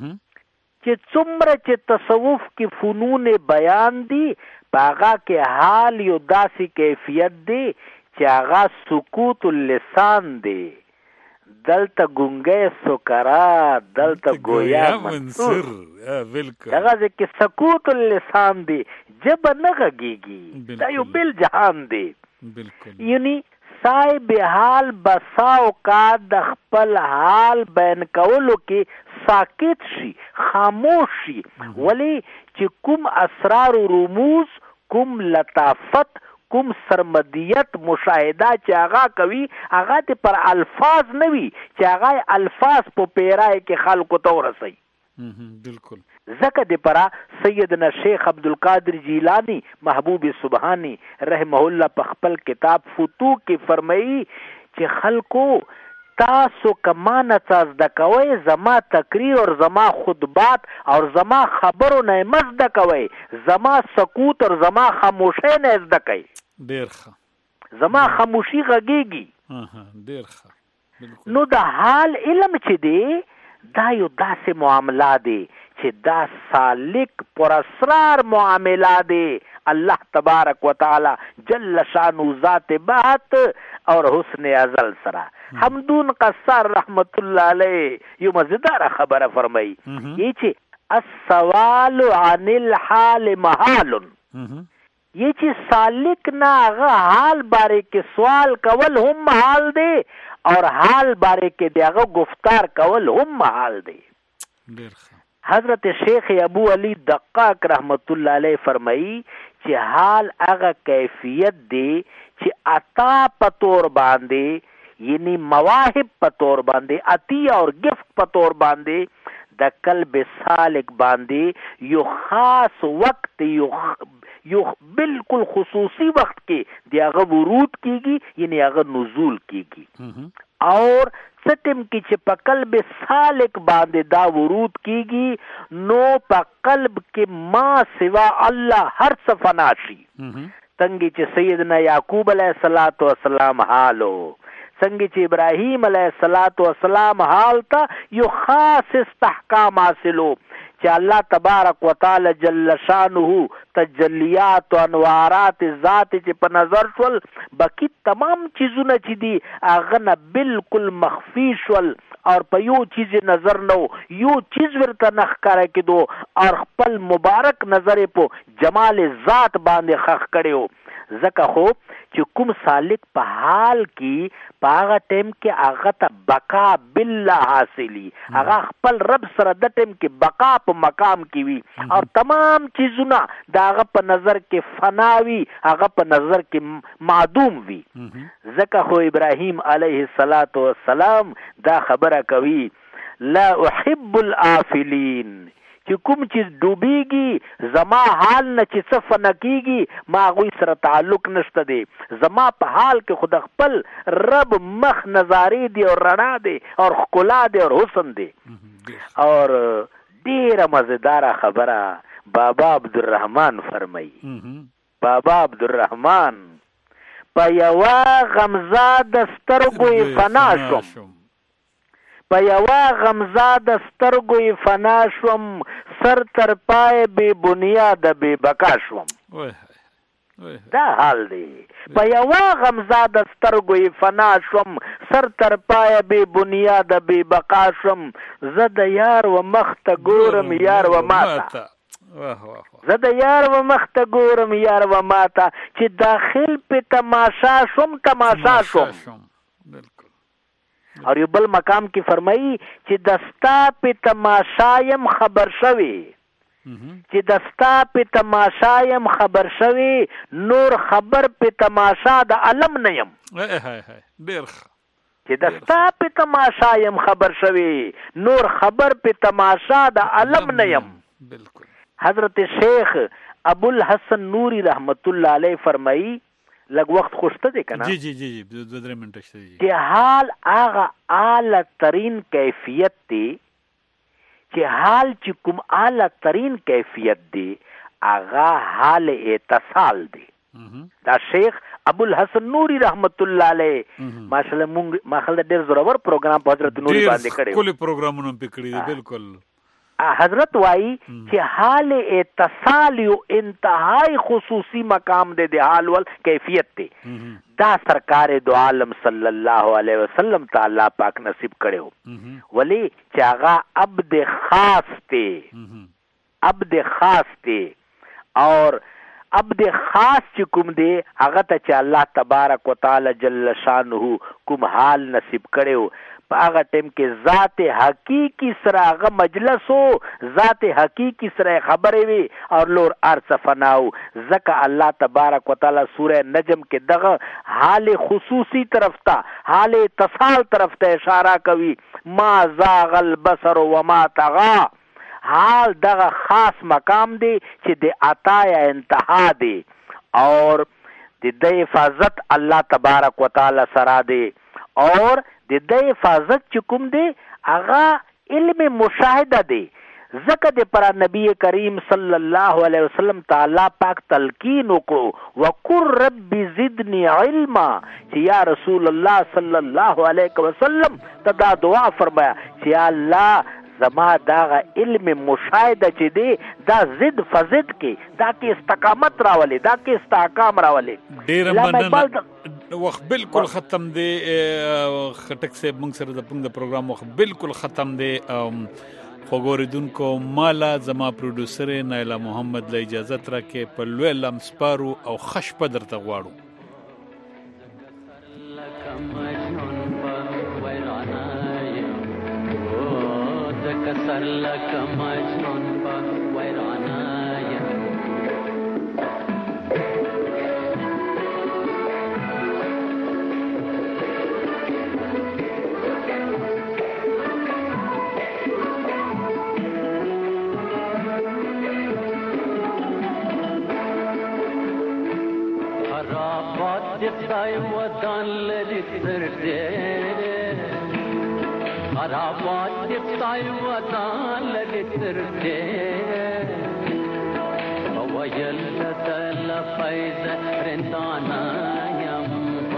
Speaker 13: چې څومره چې تصوف کې فنون بیان دي باغا کې حال یو داسې کیفیت دی چې هغه سکوت اللسان دی دلته ګونګې سکرا دلته گویا منصور بالکل هغه کې سکوت اللسان دی جب نه غږیږي دا یو بل جهان دی. بالکل یعنی صاحب حال بساو کا د خپل حال بیان کولو کې ساکت شي خاموش شي ولی چې کوم اسرار و رموز کوم لطافت کوم سرمدیت مشاهده چې هغه کوي هغه ته پر الفاظ نه وي چې هغه الفاظ په پیرای کې خلکو ته ورسي. بالکل زکه د پرا سیدنا شیخ عبدالقادر جیلانی محبوب سبحانی رحمه الله په خپل کتاب فتوح کې فرمایي چې خلکو تاسو کمانه تاسو د کوي زما تقریر اور زما خطبات اور زما خبرو نه مزد کوي زما سکوت اور زما خاموشی نه زده کوي
Speaker 6: ډیر ښه
Speaker 13: زما خاموشي غږیږي
Speaker 6: ها ډیر ښه. بالکل
Speaker 13: نو د حال علم چې دی دا یو داسې معامله دی چې دا سالک پر اسرار معامله دی. الله تبارک وتعالی جل شانو ذات بات اور حسن ازل سرا حمدون قصار رحمت الله علیه یو مزیدار خبره فرمایي یہ چې السوال عن الحال محال یہ چې سالک نا هغه حال باره کې سوال کول هم محال دی اور حال باره کې دغه گفتار کول هم محال دی. حضرت شیخ ابو علی دقاق رحمت الله علیه فرمایي چې حال هغه کیفیت دی چې عطا پتور باندې یعنی مواهب پتور باندې عطیه اور گفت پتور باندې د قلب سالک باندې یو خاص وقت یو یو بالکل خصوصی وخت کې دی هغه ورود کیږي یعنی هغه نزول کیږي اور ستم کی چې په قلب سالک باندې دا ورود کیږي نو په قلب کې ما سوا الله هر څه فنا شي. څنګه چې سیدنا یعقوب علیه الصلاۃ والسلام حالو څنګه چې ابراهیم علیه الصلاۃ والسلام حال ته یو خاص استحکام حاصلو چې الله تبارک وتعالى جل شانه تجلیات او انوارات ذات چې په نظر شول باقی تمام چیزونه چې دي هغه نه بالکل مخفی شول اور په یو چیز نظر نو یو چیز ورته نخکاره کېدو اور خپل مبارک نظر په جمال ذات باندې خخ کړو ځکه خو چې کوم سالک په حال کې په هغه ټیم کې هغه ته بقا بالله حاصلي هغه خپل رب سره د ټیم کې بقا په مقام کې وي او تمام چیزونه دا هغه په نظر کې فناوي هغه په نظر کې معدوم وي. ځکه خو ابراهیم علیه الصلاۃ والسلام دا خبره کوي لا احب الافلین چې کوم چې ډوبېږي زما حال نه چې څه فنه کېږي ما هغوی سره تعلق نشته دی. زما په حال کې خو د خپل رب مخ نظارې دی او رڼا دی او ښکلا دی او حسن دی. اور ډېره مزیداره خبره بابا عبدالرحمن فرمایي. بابا عبدالرحمن په یوه غمزه د سترګو یې فنا شوم په یوه غمزه د سترګو یې فنا شوم سر تر پای بې بنیاده بې بقا شوم. دا حال دی. په یوه غمزه د سترګو یې فنا شوم سر تر پای بې بنیاده بې بقا شوم. زه د یار و مخ ته ګورم یار و ماته زه د یار و مخ ته ګورم یار و ماته چې داخل په تماشا شوم تماشا شوم. اور یو بل مقام کې فرمایي چې دستا په تماشایم خبر شوي چې دستا په تماشایم خبر شوي نور خبر په تماشا د علم نه یم. چې دستا په تماشایم خبر شوي نور خبر په تماشا د علم نه یم. حضرت شیخ ابوالحسن نوری رحمت الله علیه فرمایي لږ وخت خوشته دی کنه.
Speaker 6: جی جی جی جی دو درې منټه شته دي.
Speaker 13: چې حال هغه اعلی ترین کیفیت دی چې حال چې کوم اعلی ترین کیفیت دی هغه حال اتصال دی. دا شیخ ابوالحسن نوری رحمت الله علیه ماشاءالله مونږ ماخله ډېر زورور پروګرام په حضرت نوری باندې کړی.
Speaker 6: ټول پروګرامونه په کړی دي بالکل.
Speaker 13: حضرت وائی چې حال اتصال یو انتہائی خصوصی مقام دے دے حال وال کیفیت تے دا سرکار دو عالم صلی اللہ علیہ وسلم تعالی پاک نصیب کرے ہو. ولی چاگا عبد خاص تے عبد خاص تے اور عبد خاص چې کوم دی هغه ته چې الله تبارک وتعالی جل شانه کوم حال نصیب کړو په هغه ټیم کې ذات حقیقی سره هغه مجلس و ذات حقیقی سره خبرې وي او لور ارڅ فناو. ځکه الله تبارک وتعالی سوره نجم کې دغه حال خصوصی طرف ته حال اتصال طرف ته اشاره کوي. ما زاغ البصر وما طغى حال دغه خاص مقام دی چې د عطا یا انتها دی اور د د حفاظت الله تبارک وتعالی سره دی اور د د حفاظت چې کوم دی هغه علم مشاهده دی. ځکه د پر نبی کریم صلی الله علیه وسلم تعالی پاک تلقین وکړو وقر رب زدنی علما چې یا رسول الله صلی الله علیه وسلم ته دا دعا فرمایا چې یا الله زما داغه علم مشاهده چې دی دا زد فزد کې دا کې استقامت راولي دا کې استحکام راولي.
Speaker 6: ډیر مننه وخت بالکل ختم دی خټک سے موږ سره د پنځه پروګرام وخت بالکل ختم دی. خوګوریدونکو مالا زما پروډوسر نایلا محمد له اجازه تر کې په لوی لمسپارو او خش په درته غواړو.
Speaker 14: کسر لک مجنون با ویرانایا خرابات دقای ودان لدی تردیره خرابات دقای ودان لدی تردیره وویل تل فیض رندانا یم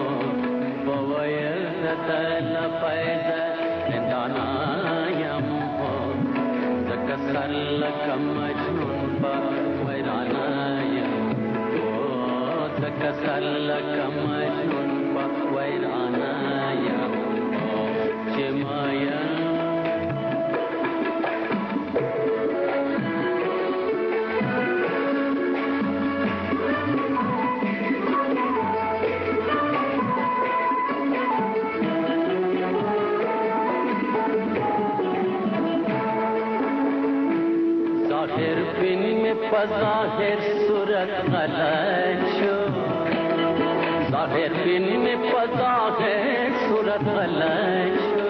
Speaker 14: وویل تل فیض رندانا یم دکسر لکم مجنون با ویرانا یم دکسر لکم مجنون با ویرانا یم چمایم ظاهر بین میں پظاہر صورت غلط شو ظاہر بین میں پظاہر صورت غلط شو